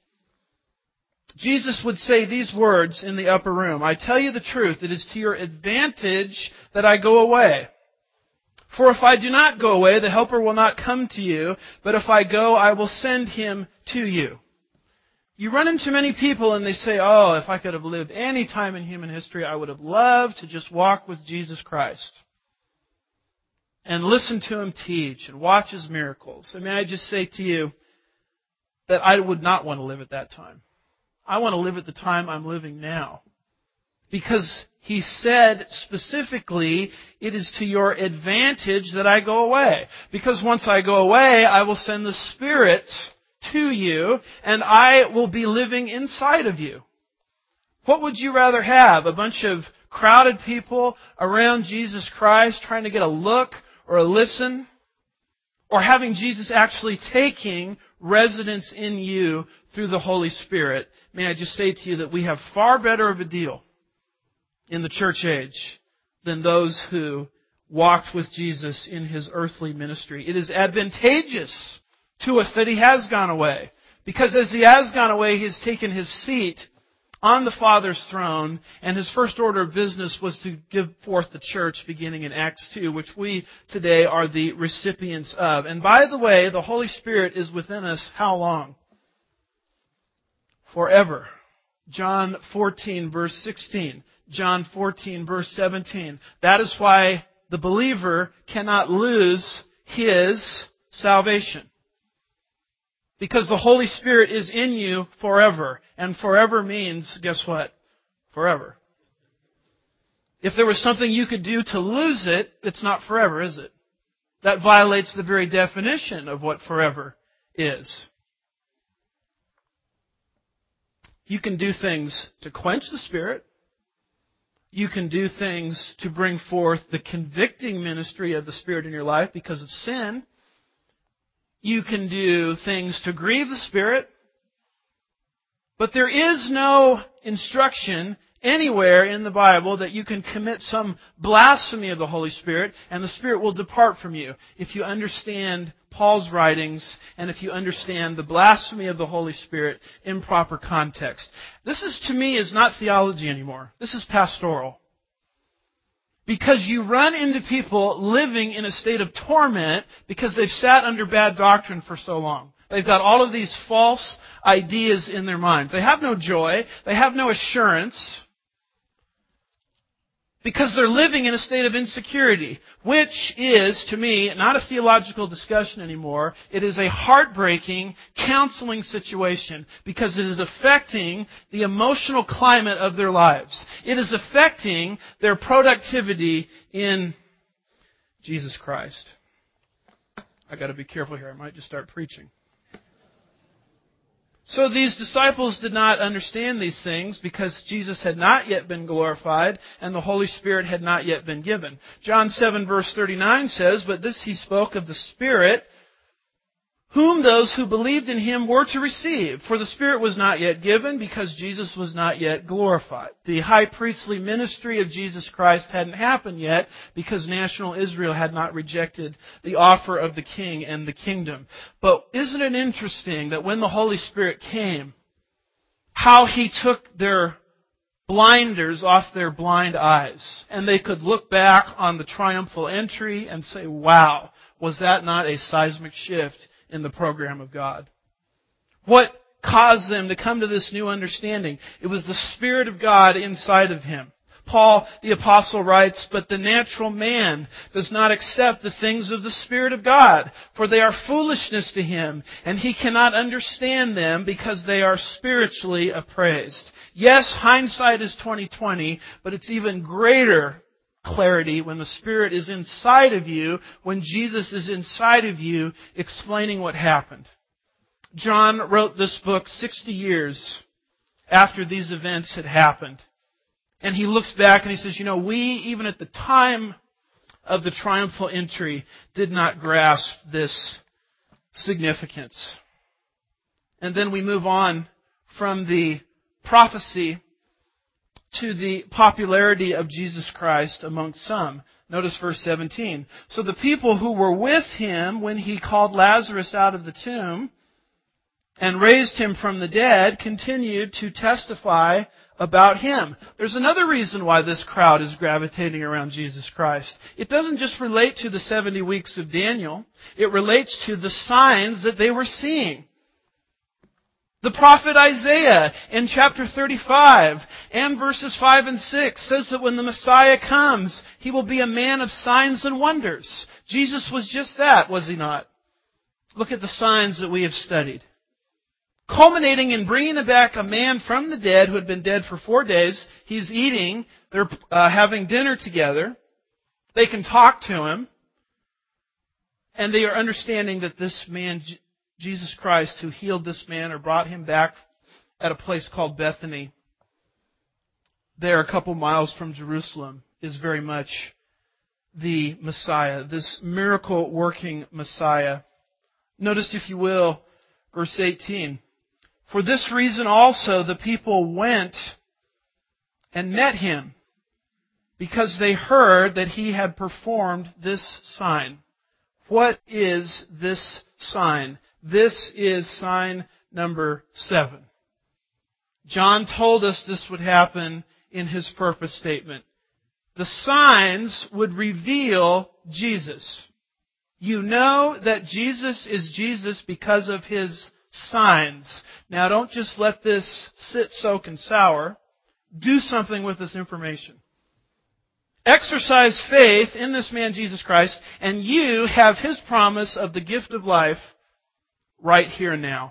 Jesus would say these words in the upper room, I tell you the truth, it is to your advantage that I go away. For if I do not go away, the Helper will not come to you, but if I go, I will send Him to you. You run into many people and they say, oh, if I could have lived any time in human history, I would have loved to just walk with Jesus Christ and listen to Him teach and watch His miracles. And may I just say to you that I would not want to live at that time. I want to live at the time I'm living now. Because He said specifically, it is to your advantage that I go away. Because once I go away, I will send the Spirit to you, and I will be living inside of you. What would you rather have? A bunch of crowded people around Jesus Christ trying to get a look or a listen? Or having Jesus actually taking residence in you through the Holy Spirit? May I just say to you that we have far better of a deal in the church age than those who walked with Jesus in His earthly ministry. It is advantageous to us that He has gone away. Because as He has gone away, He has taken His seat on the Father's throne, and His first order of business was to give forth the church beginning in Acts two, which we today are the recipients of. And by the way, the Holy Spirit is within us how long? Forever. John fourteen, verse sixteen. John fourteen, verse seventeen. That is why the believer cannot lose his salvation. Because the Holy Spirit is in you forever. And forever means, guess what? Forever. If there was something you could do to lose it, it's not forever, is it? That violates the very definition of what forever is. You can do things to quench the Spirit. You can do things to bring forth the convicting ministry of the Spirit in your life because of sin. You can do things to grieve the Spirit. But there is no instruction anywhere in the Bible that you can commit some blasphemy of the Holy Spirit and the Spirit will depart from you if you understand Paul's writings and if you understand the blasphemy of the Holy Spirit in proper context. This is, to me, is not theology anymore. This is pastoral. Because you run into people living in a state of torment because they've sat under bad doctrine for so long. They've got all of these false ideas in their minds. They have no joy. They have no assurance. Because they're living in a state of insecurity, which is, to me, not a theological discussion anymore. It is a heartbreaking counseling situation because it is affecting the emotional climate of their lives. It is affecting their productivity in Jesus Christ. I got to be careful here. I might just start preaching. So these disciples did not understand these things because Jesus had not yet been glorified and the Holy Spirit had not yet been given. John seven verse thirty-nine says, "But this he spoke of the Spirit, whom those who believed in Him were to receive. For the Spirit was not yet given because Jesus was not yet glorified." The high priestly ministry of Jesus Christ hadn't happened yet because national Israel had not rejected the offer of the King and the kingdom. But isn't it interesting that when the Holy Spirit came, how He took their blinders off their blind eyes, and they could look back on the triumphal entry and say, wow, was that not a seismic shift in the program of God? What caused them to come to this new understanding? It was the Spirit of God inside of him. Paul, the apostle, writes, "But the natural man does not accept the things of the Spirit of God, for they are foolishness to him, and he cannot understand them because they are spiritually appraised." Yes, hindsight is twenty twenty, but it's even greater clarity when the Spirit is inside of you, when Jesus is inside of you explaining what happened. John wrote this book sixty years after these events had happened. And he looks back and he says, you know, we, even at the time of the triumphal entry, did not grasp this significance. And then we move on from the prophecy to the popularity of Jesus Christ among some. Notice verse seventeen. "So the people who were with him when he called Lazarus out of the tomb and raised him from the dead continued to testify about him." There's another reason why this crowd is gravitating around Jesus Christ. It doesn't just relate to the seventy weeks of Daniel. It relates to the signs that they were seeing. The prophet Isaiah in chapter thirty-five and verses five and six says that when the Messiah comes, He will be a man of signs and wonders. Jesus was just that, was He not? Look at the signs that we have studied. Culminating in bringing back a man from the dead who had been dead for four days. He's eating. They're uh, having dinner together. They can talk to him. And they are understanding that this man, Jesus Christ, who healed this man or brought him back at a place called Bethany, there a couple miles from Jerusalem, is very much the Messiah, this miracle-working Messiah. Notice, if you will, verse eighteen. "For this reason also the people went and met him, because they heard that he had performed this sign." What is this sign? This is sign number seven. John told us this would happen in his purpose statement. The signs would reveal Jesus. You know that Jesus is Jesus because of His signs. Now, don't just let this sit, soak, and sour. Do something with this information. Exercise faith in this man, Jesus Christ, and you have His promise of the gift of life right here and now.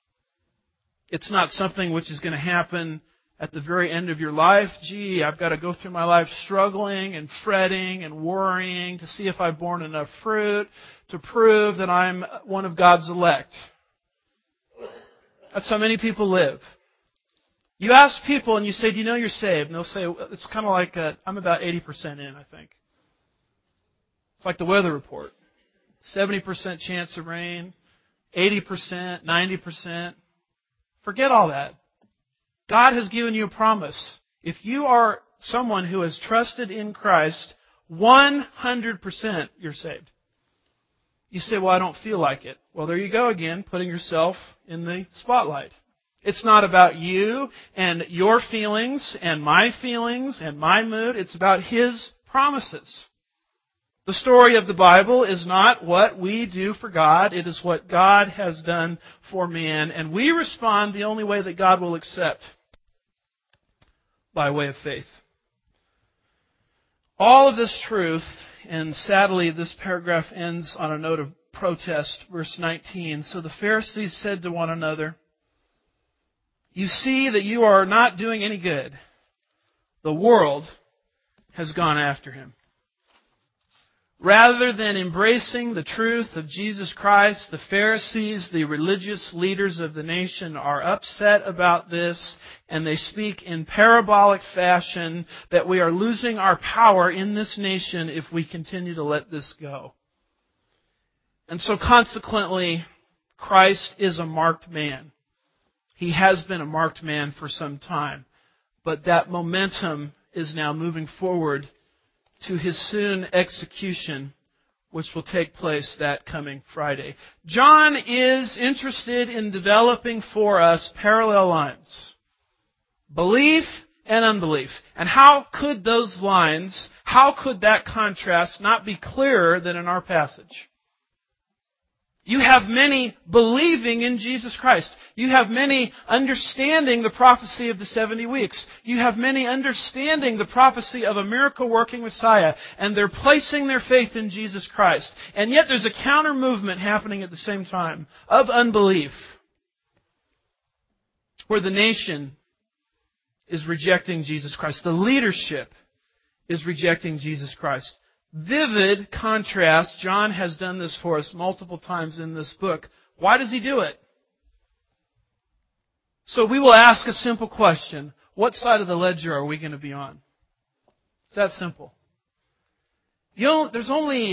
It's not something which is going to happen at the very end of your life. Gee, I've got to go through my life struggling and fretting and worrying to see if I've borne enough fruit to prove that I'm one of God's elect. That's how many people live. You ask people and you say, do you know you're saved? And they'll say, it's kind of like, a, I'm about eighty percent in, I think. It's like the weather report. seventy percent chance of rain, eighty percent, ninety percent. Forget all that. God has given you a promise. If you are someone who has trusted in Christ, one hundred percent you're saved. You say, well, I don't feel like it. Well, there you go again, putting yourself in the spotlight. It's not about you and your feelings and my feelings and my mood. It's about His promises. The story of the Bible is not what we do for God. It is what God has done for man. And we respond the only way that God will accept, by way of faith. All of this truth, and sadly this paragraph ends on a note of protest, verse nineteen. So the Pharisees said to one another, "You see that you are not doing any good. The world has gone after him." Rather than embracing the truth of Jesus Christ, the Pharisees, the religious leaders of the nation, are upset about this, and they speak in parabolic fashion that we are losing our power in this nation if we continue to let this go. And so consequently, Christ is a marked man. He has been a marked man for some time, but that momentum is now moving forward to His soon execution, which will take place that coming Friday. John is interested in developing for us parallel lines. Belief and unbelief. And how could those lines, how could that contrast not be clearer than in our passage? You have many believing in Jesus Christ. You have many understanding the prophecy of the seventy weeks. You have many understanding the prophecy of a miracle-working Messiah. And they're placing their faith in Jesus Christ. And yet there's a counter movement happening at the same time of unbelief, where the nation is rejecting Jesus Christ. The leadership is rejecting Jesus Christ. Vivid contrast. John has done this for us multiple times in this book. Why does he do it? So we will ask a simple question. What side of the ledger are we going to be on? It's that simple. You know, there's only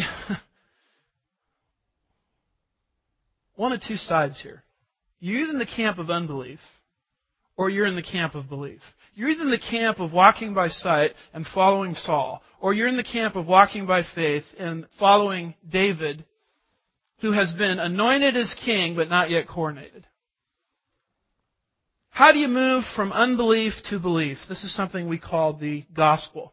one of two sides here. You're either in the camp of unbelief or you're in the camp of belief. You're either in the camp of walking by sight and following Saul, or you're in the camp of walking by faith and following David, who has been anointed as king but not yet coronated. How do you move from unbelief to belief? This is something we call the gospel.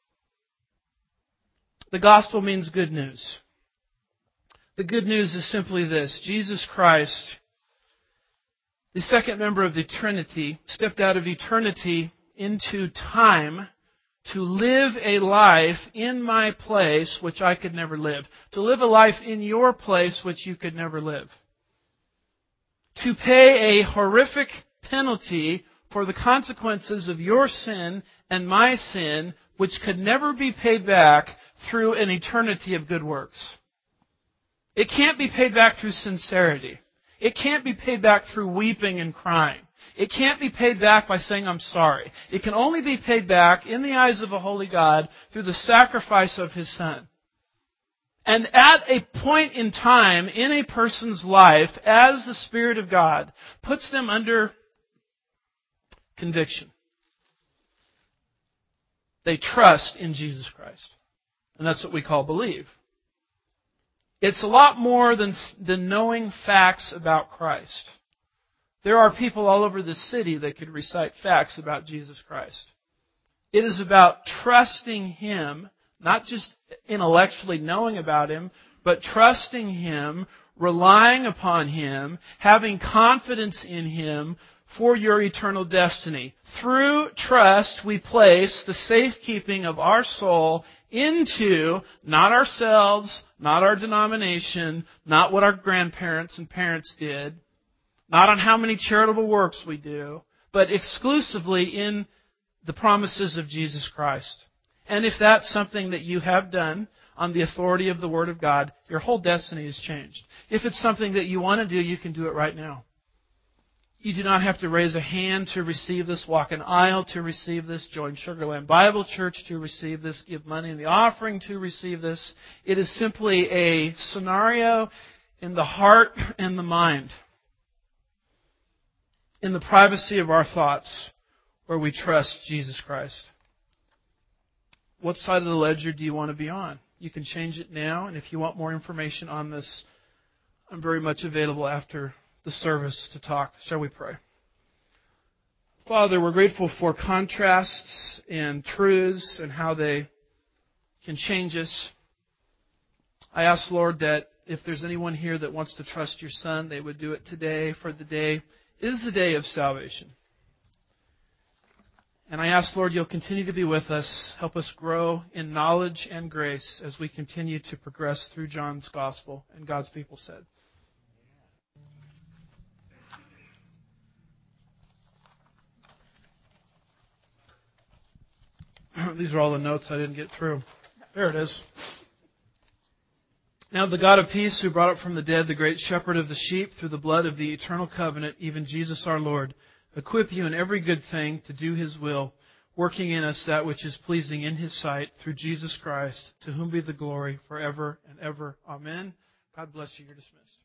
The gospel means good news. The good news is simply this: Jesus Christ, the second member of the Trinity, stepped out of eternity into time to live a life in my place which I could never live. To live a life in your place which you could never live. To pay a horrific penalty for the consequences of your sin and my sin, which could never be paid back through an eternity of good works. It can't be paid back through sincerity. It can't be paid back through weeping and crying. It can't be paid back by saying, "I'm sorry." It can only be paid back in the eyes of a holy God through the sacrifice of His Son. And at a point in time in a person's life, as the Spirit of God puts them under conviction, they trust in Jesus Christ. And that's what we call believe. It's a lot more than, than knowing facts about Christ. There are people all over the city that could recite facts about Jesus Christ. It is about trusting Him, not just intellectually knowing about Him, but trusting Him, relying upon Him, having confidence in Him for your eternal destiny. Through trust, we place the safekeeping of our soul into not ourselves, not our denomination, not what our grandparents and parents did, not on how many charitable works we do, but exclusively in the promises of Jesus Christ. And if that's something that you have done on the authority of the Word of God, your whole destiny is changed. If it's something that you want to do, you can do it right now. You do not have to raise a hand to receive this, walk an aisle to receive this, join Sugarland Bible Church to receive this, give money in the offering to receive this. It is simply a scenario in the heart and the mind, in the privacy of our thoughts, where we trust Jesus Christ. What side of the ledger do you want to be on? You can change it now, and if you want more information on this, I'm very much available after the service to talk. Shall we pray? Father, we're grateful for contrasts and truths and how they can change us. I ask, Lord, that if there's anyone here that wants to trust your Son, they would do it today, for the day is the day of salvation. And I ask, Lord, you'll continue to be with us. Help us grow in knowledge and grace as we continue to progress through John's gospel. And God's people said. These are all the notes I didn't get through. There it is. Now the God of peace, who brought up from the dead the great shepherd of the sheep through the blood of the eternal covenant, even Jesus our Lord, equip you in every good thing to do His will, working in us that which is pleasing in His sight, through Jesus Christ, to whom be the glory forever and ever. Amen. God bless you. You're dismissed.